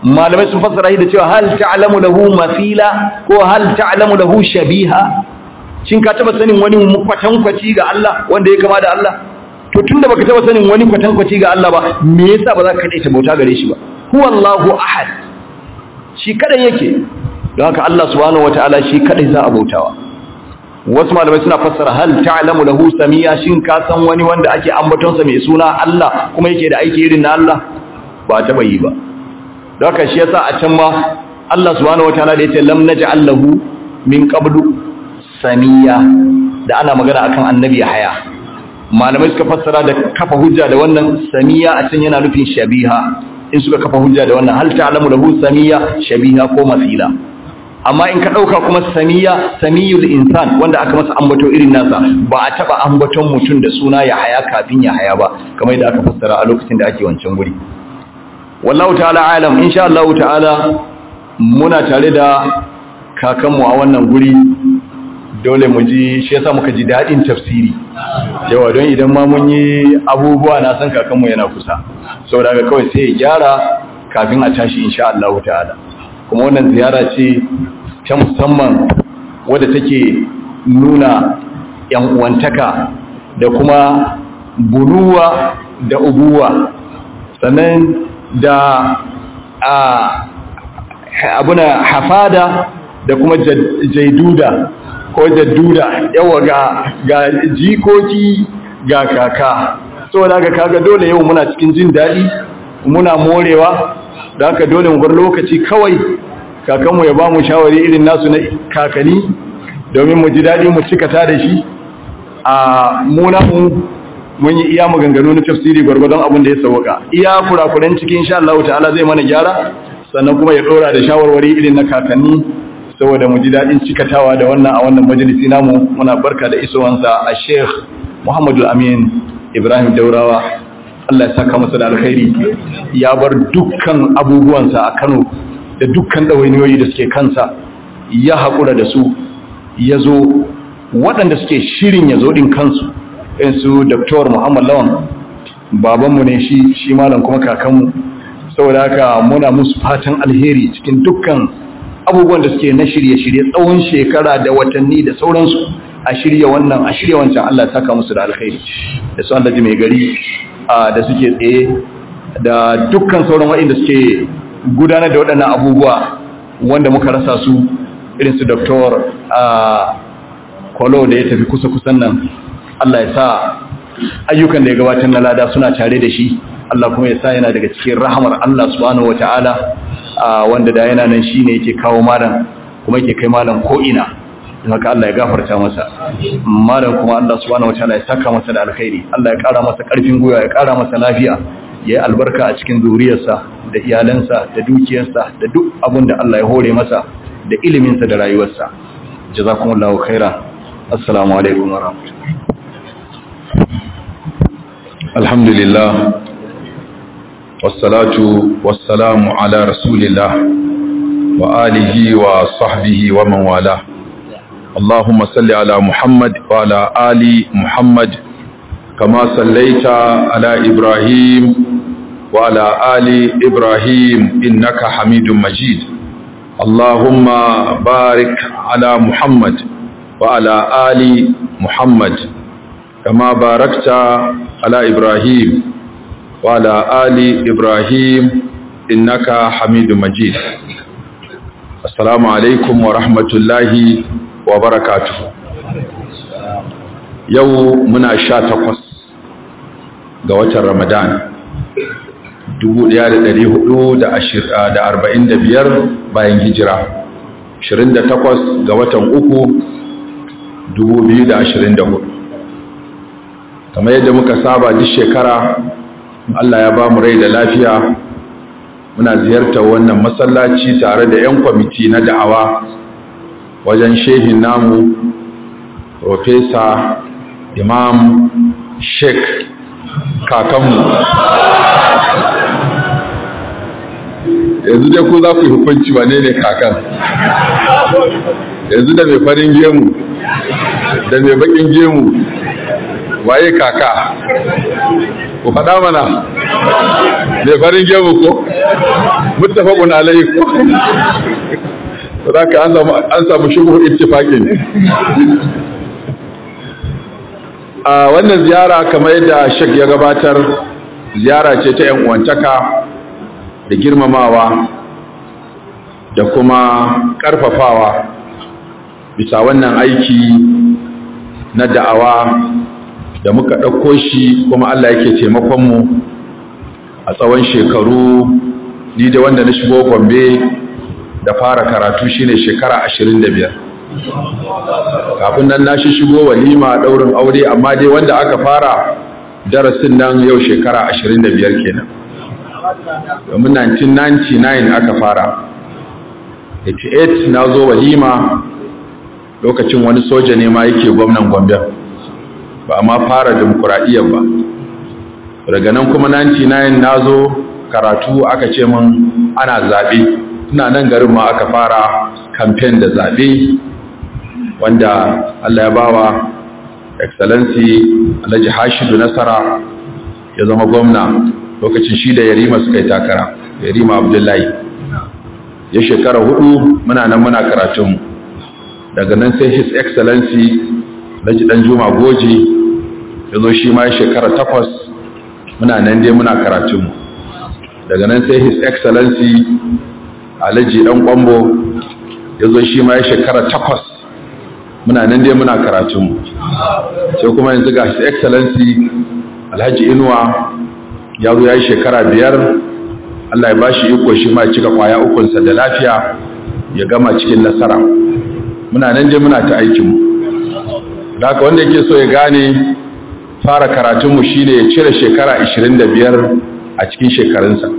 malamai sun fassara shi da cewa hal ta'lamu lahu mathila ko hal ta'lamu lahu shabiha, shin ka taba sanin wani kwatankwaci ga Allah wanda ya kama da Allah? To tunda baka taba sanin wani kwatankwaci ga Allah ba, me yasa ba za ka kadaita bauta gare shi ba? Huwallahu ahad, shi kadai yake. Don haka Allah subhanahu wataala shi kadai za a bautawa. Wasu malamai suna fassara hal ta'lamu lahu samiya, shin ka san wani wanda ake ambaton sa mai suna Allah kuma yake da aiki irin na Allah? Ba taba yi ba. Don haka shi yasa a can ma Allah subhanahu wataala da yace lam naj'al lahu min qablu samiya, da ana magana akan annabi Yahya, malamai suka fassara da kafa hujja da wannan samiya a can yana nufin shabiha, in suka kafa hujja da wannan hal ta'lamu lahu samiya shabiha ko masila. Amma in ka dauka kuma samiya samiyul insan wanda aka masa ambato irin nasa, ba a taba ambaton mutum da suna Yahya kafin Yahya ba kamar yadda aka fassara a lokacin da ake wancan guri. Wallahu ta'ala alam, insha Allah ta'ala muna tare da kakanmu a wannan guri, dole mu ji, shi yasa muka ji dadin tafsiri yawa, don idan ma mun yi abubuwa na san kakanmu yana kusa, saboda ga kawai sai ya gyara kafin a tashi insha Allah ta'ala. Kuma wannan ziyara ce ta musamman wadda take nuna yan uwantaka da kuma buruwa da ubuwa, sannan da a abuna hafada da kuma jaiduda ko jadduda, yawa ga ga jikoki ga kaka. So daga kaga dole yau muna cikin jin dadi, muna morewa, da haka dole mu bar lokaci kawai kakanmu ya ba mu shawari irin nasu na kakani domin mu ji dadi mu cika ta da shi. A muna mu mun yi iya maganganu na tafsiri gwargwadon abin da ya sauka, iya kurakuren cikin insha Allah ta'ala zai mana gyara, sannan kuma ya dora da shawarwari irin na kakanni, saboda mu ji daɗin cikatawa da wannan a wannan majalisi namu. Muna barka da isowansa a Sheikh Muhammadu Amin Ibrahim Daurawa, Allah ya saka masa da alkhairi. Ya bar dukkan abubuwansa a Kano da dukkan ɗawainiyoyi da suke kansa, ya haƙura da su, ya zo waɗanda suke shirin ya zo ɗin kansu, in su Doktor Muhammad Lawan, babanmu ne shi, shi malam kuma kakanmu, saboda haka muna musu fatan alheri cikin dukkan abubuwan da suke na shirye-shirye tsawon shekara da watanni da sauransu, a shirya wannan a shirya wancan. Allah ya saka musu da alkhairi, da su Allah ji mai gari da suke tsaye, da dukkan sauran waɗanda suke gudanar da waɗannan abubuwa wanda muka rasa su, irin su Doktor Kwalo da ya tafi kusa-kusan nan. Allah ya sa ayyukan da ya gabatar na lada suna tare da shi, Allah kuma ya sa yana daga cikin rahamar Allah subhanahu wataala, wanda da yana nan shine yake kawo malam kuma yake kai malam ko ina. Don haka Allah ya gafarta masa malam, kuma Allah subhanahu wataala ya saka masa da alkhairi, Allah ya kara masa karfin gwiwa, ya kara masa lafiya, ya yi albarka a cikin zuriyarsa da iyalansa da dukiyarsa da duk abin da Allah ya hore masa, da iliminsa da rayuwarsa. Jazakumullahu khairan. Assalamu alaikum wa rahmatullahi. Alhamdulillah, wassalatu wassalamu ala rasulillah wa alihi wa sahbihi wa man wala. Allahumma salli ala Muhammad wa ala ali Muhammad kama sallaita ala Ibrahim wa ala ali Ibrahim innaka Hamidum Majid. Allahumma barik ala Muhammad wa ala ali Muhammad kama barakta على إبراهيم وعلى آل إبراهيم إنك حميد مجيد. السلام عليكم ورحمة الله وبركاته. يوم منا شاتقص قوة رمضان dubu ɗaya da ɗari hudu da arba'in da biyar bayan hijira, ashirin da takwas ga watan uku dubu biyu da ashirin da hudu. Kamar yadda muka saba duk shekara, Allah ya ba mu rai da lafiya, muna ziyartar wannan masallaci tare da 'yan kwamiti na da'awa wajen shehin namu Profesa Imam Sheikh kakanmu. Yanzu dai ku za ku yi hukunci wane ne kakan? Yanzu da mai farin gemu da mai bakin gemu waye kaka? Ku faɗa mana mai farin gemu ko? muttafaqun alayhi saboda an samu an samu shubuhu ittifaqin. a wannan ziyara kamar yadda Sheikh ya gabatar, ziyara ce ta yan uwantaka da girmamawa da kuma karfafawa bisa wannan aiki na da'awa da muka ɗauko shi, kuma Allah yake taimakon mu a tsawon shekaru. Ni da wanda na shigo Gombe da fara karatu shine shekara ashirin da biyar. Kafin nan na shi shigo walima ɗaurin aure, amma dai wanda aka fara darasin nan yau shekara ashirin da biyar kenan. Domin nineteen ninety-nine aka fara. eighty-eight na zo walima lokacin wani soja ne ma yake gwamnan Gombe, ba ma fara demokuraɗiyyar ba. Daga nan kuma ninety-nine na zo karatu aka ce mun ana zaɓe, ina nan garin ma aka fara kamfen da zaɓe, wanda Allah ya bawa excellency Alhaji Hashidu Nasara ya zama gwamna lokacin shi da Yarima suka yi takara, Yarima Abdullahi. Ya shekara hudu muna nan muna karatun. Daga nan sai his excellency Alhaji Danjuma Goji ya zo shi ma ya shekara takwas muna nan dai muna karatun. Daga nan sai his excellency Alhaji Dan Kwambo ya zo shi ma ya shekara takwas muna nan dai muna karatun. Sai kuma yanzu ga his excellency Alhaji Inuwa ya zo ya yi shekara biyar. Allah ya bashi iko shi ma cika kwaya ukunsa da lafiya ya gama cikin nasara. Muna nan dai muna ta aikinmu. Da haka wanda yake so ya gane fara karatunmu shine ya cire shekara ashirin da biyar a cikin shekarunsa.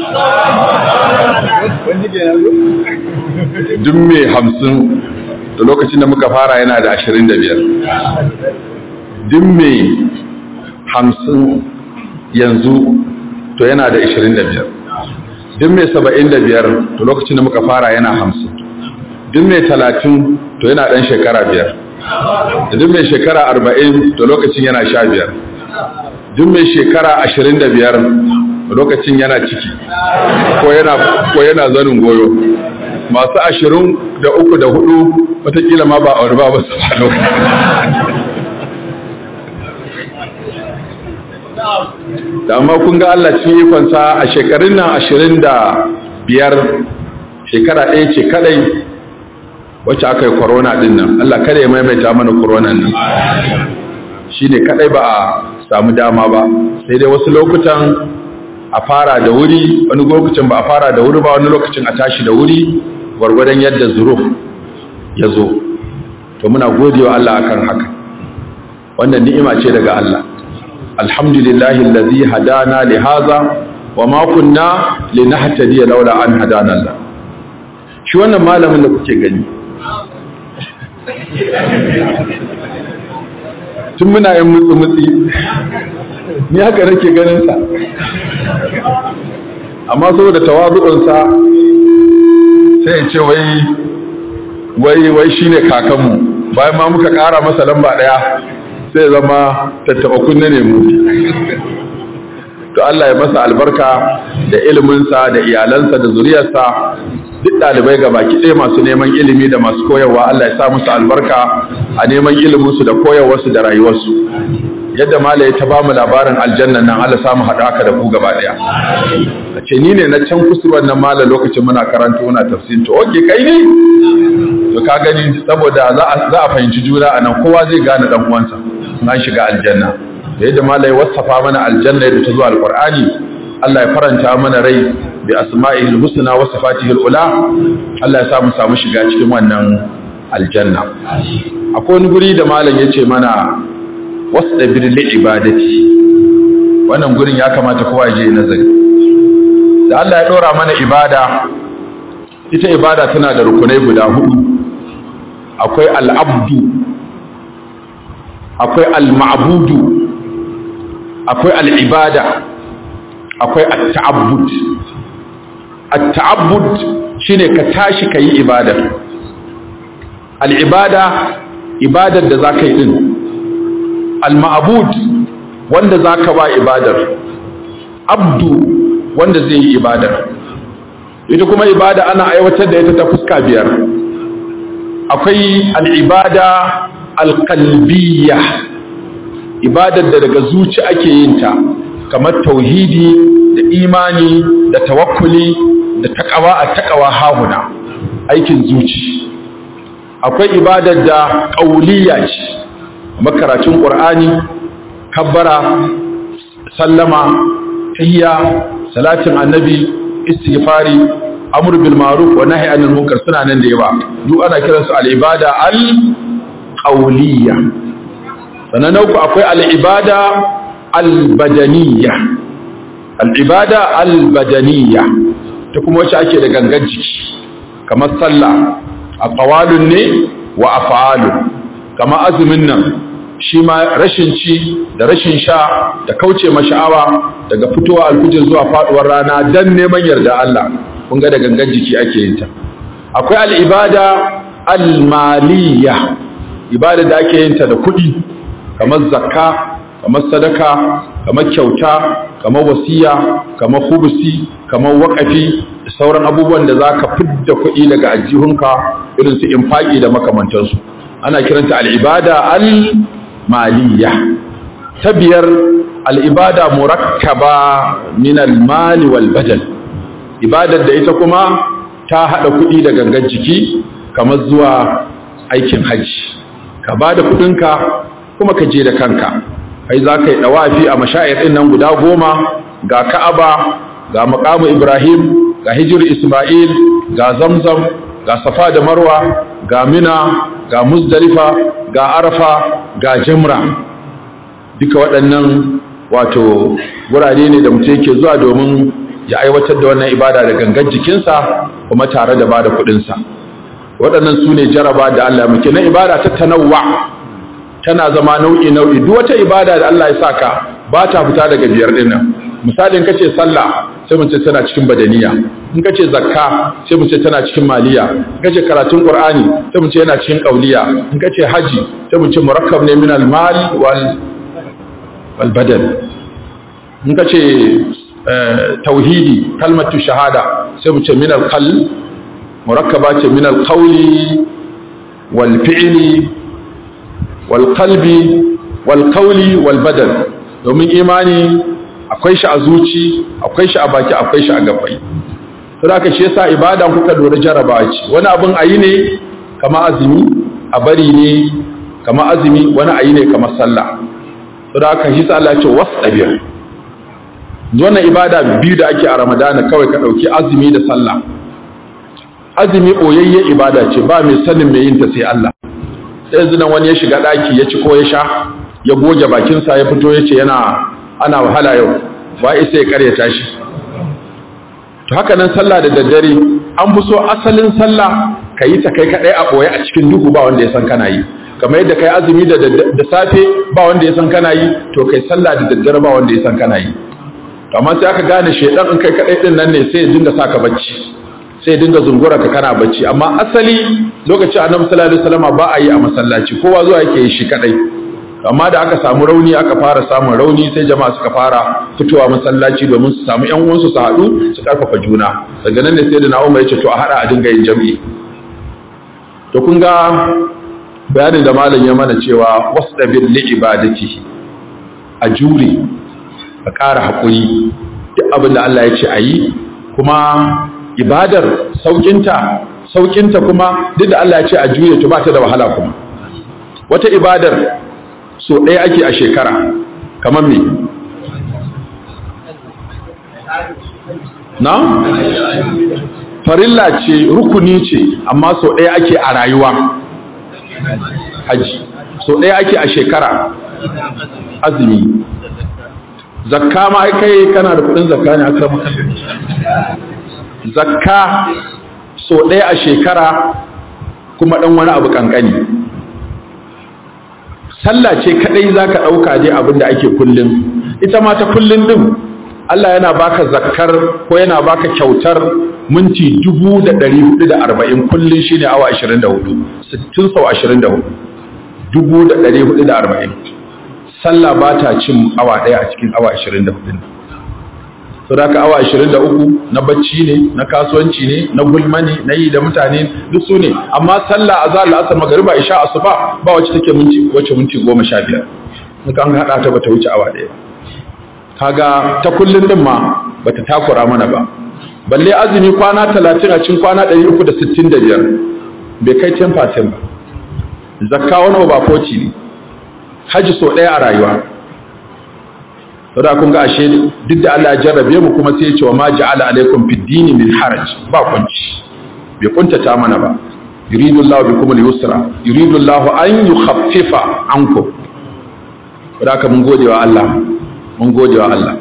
Duk mai hamsin da lokacin da muka fara yana da ashirin da biyar. Duk mai hamsin yanzu to yana da ashirin da biyar. Duk mai saba'in da biyar to lokacin da muka fara yana hamsin. Duk mai talatin to yana ɗan shekara biyar. Duk mai shekara arba'in to lokacin yana sha biyar. Duk mai shekara ashirin da biyar lokacin yana ciki ko yana ko yana zanin goyo. Masu ashirin da uku da hudu watakila ma ba aure ba ba su ba lokacin. Da amma kun ga Allah cikin ikonsa a shekarun nan ashirin da biyar, shekara ɗaya ce kadai wacce aka yi corona din nan. Allah kada ya maimaita mana corona nan. Shi ne kadai ba a samu dama ba, sai dai wasu lokutan a fara da wuri, wani lokacin ba a fara da wuri ba, wani lokacin a tashi da wuri gwargwadon yadda zuruf ya zo. To muna godewa Allah akan haka. Wannan ni'ima ce daga Allah. Alhamdulillahi allazi hadana li hadha wa ma kunna linahtadiya laula an hadana Allah. Shi wannan malamin da kuke gani tun muna yin mutsu mutsi ni haka nake ganin sa, amma saboda tawazu'un sa sai ya ce wai wai wai shine kakanmu, bayan ma muka ƙara masa lamba daya sai zama tattaba kunne ne mu. To Allah ya masa albarka da iliminsa da iyalansa da zuriyarsa, duk ɗalibai ga baki ɗaya masu neman ilimi da masu koyarwa Allah ya sa musu albarka a neman iliminsu da koyarwarsu da rayuwarsu. Yadda malai ta ba mu labarin aljanna nan Allah samu haɗa ka da ku gaba ɗaya. A ce ni ne na can kusurwan nan malai lokacin muna karanta muna tafsir, to oke kai ne? To ka gani saboda za a fahimci juna a nan, kowa zai gane ɗan uwansa an shiga aljanna. Da yadda malai wasafa mana aljanna yadda ta zo alqur'ani, Allah ya faranta mana rai bi asma'ihil husna wa sifatihil ula. Allah ya sa mu samu shiga cikin wannan aljanna. Akwai wani guri da malam yace mana wasdabir li ibadati. Wannan gurin ya kamata kowa ya je nazari. Da Allah ya dora mana ibada, ita ibada tana da rukunai guda hudu. Akwai al-abdu, akwai al-ma'budu, akwai al-ibada, akwai at-ta'abbud. At-ta'abbud shine ka tashi kai ibada. Al-ibada ibadar da zaka yi din. Al-ma'bud wanda zaka ba ibadar. Abdu wanda zai yi ibadar. ita kuma ibada ana aiwatar da ita ta fuska biyar. Akwai al'ibada alƙalbiyya, ibadar da daga zuci ake yin ta, kamar tauhidi da imani da tawakkuli da taqwa a taqwa hahuna, aikin zuci. Akwai ibadar da qauliyya ce, makaratun qur'ani, kabbara, sallama, tahiyya, salatin annabi, istighfari, amru bil ma'ruf wa nahy anil munkar, suna nan da yawa. Duk ana kiransu al-ibada al-qauliyya. Sannan uku akwai al-ibada al-badaniyya. Al-ibada al-badaniyya ta kuma wacce ake da gangan jiki, kamar sallah, aqwalun ne wa af'alun. Kamar azumin nan, shi ma rashin ci da rashin sha da kauce masha'awa daga fitowa alfujir zuwa faduwar rana dan neman yarda Allah, kun ga da gangan jiki ake yin ta. Akwai al-ibada al-maliyya, ibada da ake yin ta da kuɗi, kamar zakka, kamar sadaka, kamar kyauta, kamar wasiya, kamar hubusi, kamar waƙafi da sauran abubuwan da zaka fidda kuɗi daga ajihunka, irin su infaki da makamantansu. Ana kiranta al-ibada al-maliyya. Ta biyar al-ibada murakkaba min al-mali wal badan, ibadar da ita kuma ta hada kuɗi da gangan jiki, kamar zuwa aikin haji, ka bada kuɗinka kuma ka je da kanka. Kai za ka yi dawafi a mashayar ɗin nan guda goma, ga Ka'aba, ga maqamu Ibrahim, ga hijir Isma'il, ga Zamzam, ga Safa da Marwa, ga Mina, ga Muzdalifa, ga Arafa, ga Jamra. Duka waɗannan wato wurare ne da mutum yake zuwa domin ya aiwatar da wannan ibada da gangan jikinsa kuma tare da bada kuɗinsa. Waɗannan su ne jaraba da Allah muke na ibada ta tanawwa, tana zama nau'i nau'i. Duk wata ibada da Allah ya saka ba ta fita daga biyar ɗin nan. Misali in kace sallah sai mu ce tana cikin badaniya, in kace zakka sai mu ce tana cikin maliya, in kace karatun qur'ani sai mu ce yana cikin qauliya, in kace haji sai mu ce murakkab ne min al-mal wal wal badan, in kace tauhidi kalmatu shahada sai mu ce min al-qalb, murakkaba ce min al-qawli wal fi'li wal qalbi wal qawli wal badan. Domin imani akwai shi a zuci, akwai shi a baki, akwai shi a gabbai. To da shi yasa ibada kuka lura jarabawa ce. Wani abun ayi ne kamar azumi, a bari ne kamar azumi, wani ayi ne kamar sallah. To da haka shi sa Allah ya ce wastabir. Wannan ibada biyu da ake a Ramadana kawai ka dauki azumi da sallah. Azumi oyayye ibada ce, ba mai sanin mai yin ta sai Allah. Sai yanzu nan wani ya shiga daki ya ci ko ya sha, ya goge bakinsa ya fito ya ce yana ana wahala yau, ba isa ya karyata shi. To haka nan sallah da daddare, an fi so asalin sallah ka yi ta kai kaɗai a ɓoye a cikin duhu, ba wanda ya san kana yi. Kamar yadda kai azumi da safe ba wanda ya san kana yi, to kai sallah da daddare ba wanda ya san kana yi. To amma sai aka gane shedan in kai kaɗai ɗin nan ne sai ya dinga saka bacci, sai ya dinga zungura ka kana bacci. Amma asali lokacin Annabi sallallahu alaihi wasallam ba a yi a masallaci, kowa zuwa yake yi shi kaɗai. Amma da aka samu rauni, aka fara samun rauni, sai jama'a suka fara fitowa masallaci domin su samu ƴan uwansu su haɗu su karfafa juna. Daga nan ne sai da Na'umar ya ce to a haɗa a dinga yin jami'i. To kun ga bayanin da malam ya mana cewa wasdabir li ibadatihi, a jure, a ƙara haƙuri duk abin da Allah ya ce a yi. Kuma ibadar sauƙinta sauƙinta kuma duk da Allah ya ce a jure to ba ta da wahala. Kuma wata ibadar so ɗaya ake a shekara, kamar me? Na? Farilla ce, rukuni ce, amma so ɗaya ake a rayuwa. Haji so ɗaya ake a shekara, azumi. Zakka ma kai kana da kudin zakka ne aka maka. Zakka so ɗaya a shekara, kuma ɗan wani abu kankani. Sallah ce kadai zaka dauka dai abinda ake kullun, ita ma ta kullun din Allah yana baka zakkar ko yana baka kyautar minti dubu da ɗari hudu da arba'in kullun shine awa ashirin da hudu, sittin sau ashirin da hudu, dubu da ɗari hudu da arba'in. Sallah ba ta cin awa daya a cikin awa ashirin da hudu. so da ka awa ashirin da uku na bacci ne, na kasuwanci ne, na gulma ne, na yi da mutane duk su ne. Amma sallah azhar la'asar magariba isha asuba ba wacce take minti wacce minti goma sha biyar, in ka an haɗa ta bata wuce awa ɗaya. Kaga ta kullun din ma bata takura mana ba, balle azumi kwana talatin a cikin kwana ɗari uku da sittin da biyar bai kai ten percent ba. Zakka wani over forty ne, haji so ɗaya a rayuwa. Saboda kun ga ashe duk da Allah ya jarrabe mu kuma sai ya ce wa ma ja'ala alaikum fid dini min haraj, ba kunci, bai kuntata mana ba. Yuridu Allahu bikum al-yusra, yuridu Allahu an yukhaffifa ankum. Saboda mun gode wa Allah, mun gode wa Allah.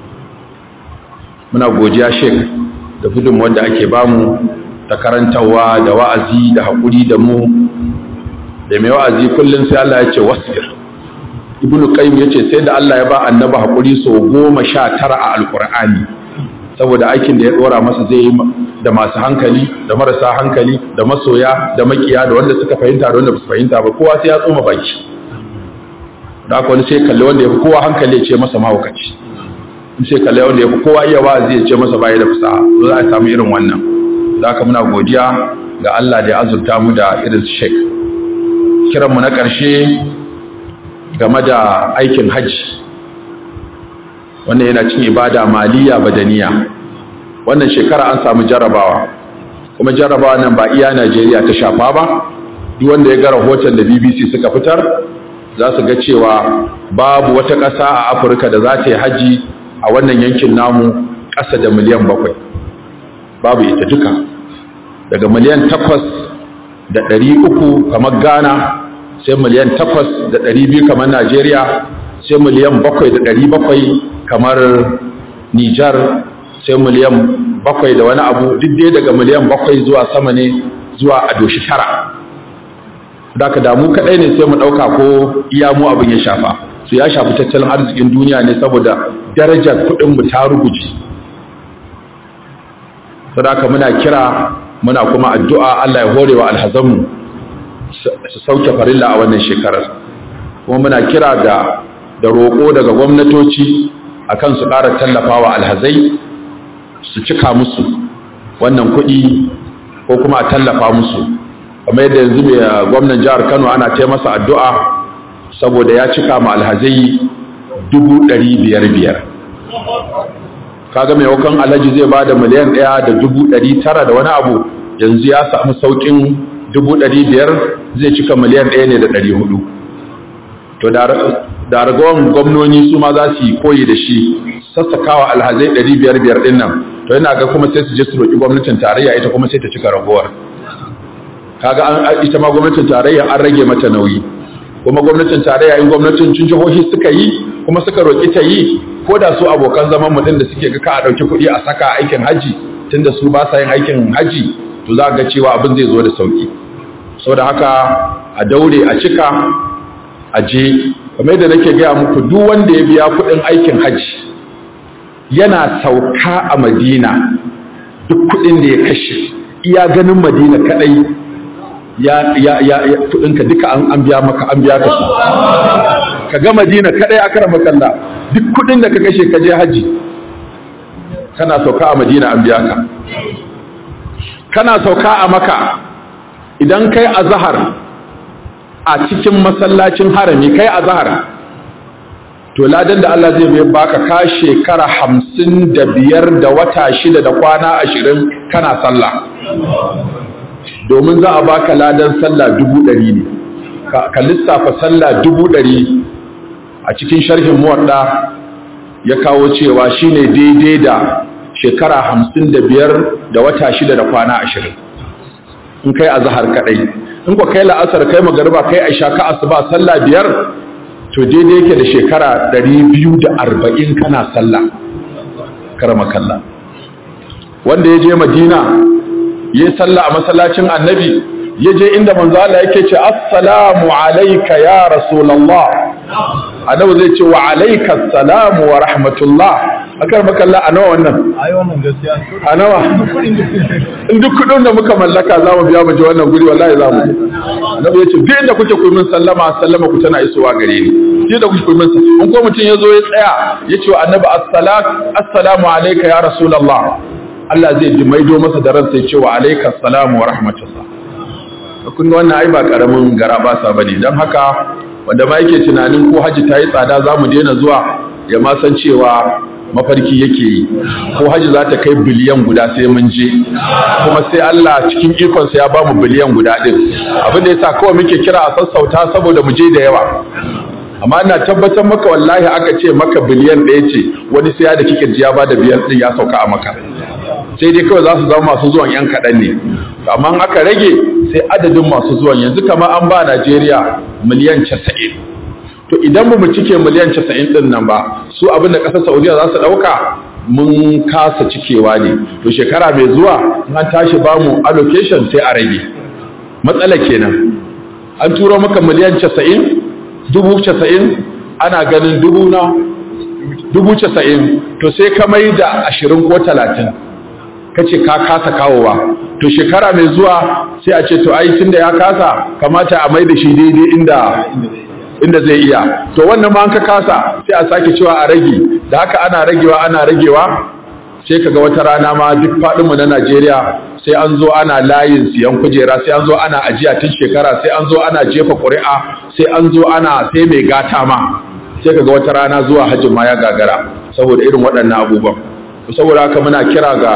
Muna godiya Sheikh da gudun wanda ake bamu ta karantawa da wa'azi da hakuri da mu. Da mai wa'azi kullun sai Allah ya ce wasbir. Ibn Qayyim yace sai da Allah ya ba annabi hakuri so goma sha tara a Alqur'ani saboda aikin da ya dora masa zai yi da masu hankali da marasa hankali da masoya da makiya da wanda suka fahimta da wanda ba su fahimta ba, kowa sai ya tsoma baki. Da haka wani sai kalle wanda ya fi kowa hankali ya ce masa mahaukaci, in sai kalle wanda ya fi kowa iya wa'azi ya ce masa baya da fasaha. Za a samu irin wannan. Da haka muna godiya ga Allah da ya azurta mu da irin Sheikh. Kiranmu na ƙarshe game da aikin hajji, wannan yana cin ibada maliya badaniya. Wannan shekara an samu jarabawa, kuma jarabawa nan ba iya Najeriya ta shafa ba. Duk wanda ya ga rahoton da B B C suka fitar za su ga cewa babu wata ƙasa a Afirka da za ta yi hajji a wannan yankin namu ƙasa da miliyan bakwai, babu ita duka. Daga miliyan takwas da ɗari uku kamar Ghana, sai miliyan takwas da ɗari biyu kamar Najeriya, sai miliyan bakwai da ɗari bakwai kamar Nijar, sai miliyan bakwai da wani abu, duk dai daga miliyan bakwai zuwa sama ne zuwa a doshi tara. Da ka damu kaɗai ne sai mu ɗauka ko iya mu abin ya shafa, su ya shafi tattalin arzikin duniya ne saboda darajar kuɗinmu ta ruguje. Sadaka muna kira muna kuma addu'a Allah ya hore wa alhazanmu su sauke farilla a wannan shekarar, kuma muna kira da da roƙo daga gwamnatoci akan su ƙara tallafawa alhazai, su cika musu wannan kuɗi ko kuma a tallafa musu. Kamar yadda yanzu mai gwamnan jihar Kano ana ta masa addu'a saboda ya cika ma alhazai dubu ɗari biyar biyar. Kaga mai wakan alhaji zai bada miliyan ɗaya da dubu ɗari tara da wani abu, yanzu ya samu sauƙin dubu ɗari biyar, zai cika miliyan ɗaya ne da ɗari hudu. To da ragowar gwamnoni su ma za su yi koyi da shi, sassakawa alhazai ɗari biyar biyar ɗin nan. To yana ga kuma sai su je su roƙi gwamnatin tarayya, ita kuma sai ta cika ragowar. Kaga ita ma gwamnatin tarayya an rage mata nauyi, kuma gwamnatin tarayya in gwamnatin jihohi suka yi kuma suka roƙi ta yi, ko da su abokan zaman mutum da suke ga ka a ɗauki kuɗi a saka aikin haji tunda su ba sa yin aikin haji, to za ga cewa abin zai zo da sauki. Saboda haka a daure a cika a je. Kamar yadda nake gaya muku, duk wanda ya biya kuɗin aikin haji yana sauka a Madina, duk kuɗin da ya kashe iya ganin Madina kadai ya ya ya kuɗinka duka an an biya maka, an biya ka su. Ka ga Madina kadai aka rama kalla, duk kuɗin da ka kashe ka je haji kana sauka a Madina an biya ka. Kana sauka a Makka, idan kai azhar a cikin masallacin harami kai azhar, to ladan da Allah zai baka ka shekara hamsin da biyar da wata shida da kwana ashirin kana sallah, domin za a baka ladan sallah dubu ɗari ne. Ka lissafa sallah dubu ɗari a cikin sharhin muwadda ya kawo cewa shine daidai da shekara hamsin da biyar da wata shida da kwana ashirin in kai azhar kadai. In ko kai la'asar kai magariba kai aisha ka asuba sallah biyar, to daidai yake da shekara ɗari biyu da arba'in kana sallah. Karama kalla wanda ya je Madina yayi sallah a masallacin Annabi, ya je inda manzo Allah yake ce assalamu alayka ya rasulullah, Annabi zai ce wa alayka assalamu wa rahmatullah. Akar makalla a nawa wannan? Ai wannan gaskiya. A nawa? In duk kudin da muka mallaka za mu biya mu je wannan guri, wallahi za mu je. Annabi ya ce duk inda kuke ku min sallama, sallama ku tana isowa gare ni. je da kuke masa in ko mutum ya zo ya tsaya ya ce wa annabi assalamu alayka ya rasulullah Allah zai ji maido masa da ransa ya ce wa alayka assalamu wa rahmatullah. Kun ga wannan ai ba karamin garaba sa bane, dan haka wanda ma yake tunanin ko haji ta yi tsada za mu daina zuwa ya ma san cewa mafarki yake yi, ko haji za ta kai biliyan guda sai mun je, kuma sai Allah cikin ikonsa ya ba mu biliyan guda ɗin. Abin da ya sa kawai muke kira a sassauta saboda mu je da yawa. Amma ina tabbatar maka wallahi aka ce maka biliyan ɗaya ce, wani sai ya da kike ji ya ba da biyan ɗin ya sauka a maka. Sai dai kawai za su zama masu zuwan ‘yan kaɗan ne. Amma aka rage sai adadin masu zuwan, yanzu kamar an ba Najeriya miliyan casa'in. To idan mu cike miliyan casa'in din nan ba, su abin da ƙasar Saudiya za su ɗauka mun kasa cikewa ne. To shekara mai zuwa in an tashi ba mu allocation sai a rage. Matsala kenan. An turo maka miliyan casa'in, dubu casa'in, ana ganin dubu na dubu casa'in, to sai ka mai da ashirin ko talatin. Ka ce ka kasa kawowa. To shekara mai zuwa sai a ce to ai tunda ya kasa kamata a mai da shi daidai inda inda zai iya. To wannan ma an ka kasa sai a sake cewa a rage, da haka ana ragewa ana ragewa sai kaga wata rana ma duk fadin mu na Najeriya sai an zo ana layin siyan kujera, sai an zo ana ajiya tun shekara, sai an zo ana jefa ƙuri'a, sai an zo ana sai mai gata ma, sai kaga wata rana zuwa hajjin ma ya gagara saboda irin waɗannan abubuwan. Saboda haka muna kira ga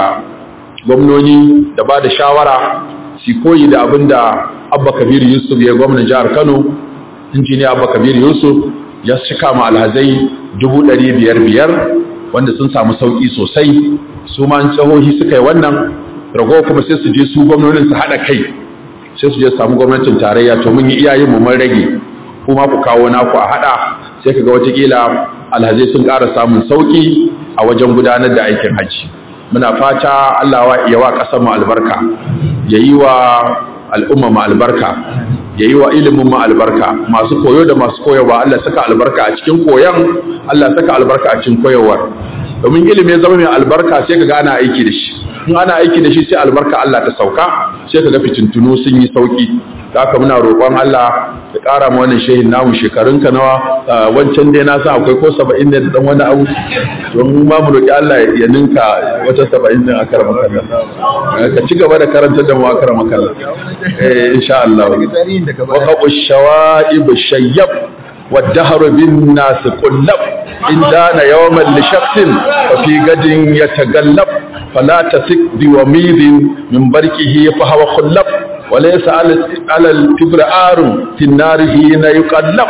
gwamnoni da ba da shawara su koyi da abin da Abba Kabir Yusuf ya gwamnan jihar Kano, injiniya Abba Kabir Yusuf ya cika ma alhazai dubu ɗari biyar biyar wanda sun samu sauƙi sosai. Su ma jihohi suka yi wannan, rago kuma sai su je su gwamnonin su haɗa kai, sai su je samu gwamnatin tarayya to mun yi iyayen mu mun rage, kuma ku kawo naku a haɗa, sai kaga watakila alhazai sun ƙara samun sauƙi a wajen gudanar da aikin hajji. Muna fata Allah ya wa ƙasar mu albarka, ya yi wa al'umma mu albarka, ya yi wa ilimin mu albarka, masu koyo da masu koyarwa Allah saka albarka a cikin koyon, Allah saka albarka a cikin koyarwar. Domin ilimi ya zama mai albarka sai kaga ana aiki da shi, in ana aiki da shi sai albarka Allah ta sauka, sai kaga fitintunu sun yi sauki. Haka muna roƙon Allah ya ƙara mu wannan shehin namu shekarunka nawa, wancan dai na san akwai ko saba'in da dan wani abu, don ma mu roƙi Allah ya ninka wata saba'in din a karama kallon. Ka ci gaba da karantar da mu a karama kallon. Eh insha Allah. Wa qabu shawaib shayyab والدهر بالناس قلب إن دان يوما لشخص وفي غد يتقلب فلا تثق بوميض من بركه فهو خلب وليس على الكبر آر في النار حين يقلب.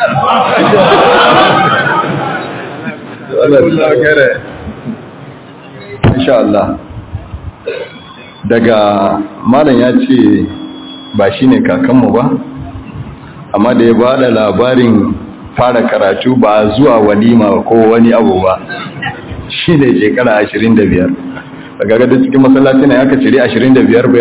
إن شاء الله. Daga malam ya ce ba shine kakanmu ba, amma da ya ba da labarin fara karatu ba zuwa walima ko wani abu ba, shi ne shekara ashirin da biyar. Daga gada cikin masallaci ne aka cire ashirin da biyar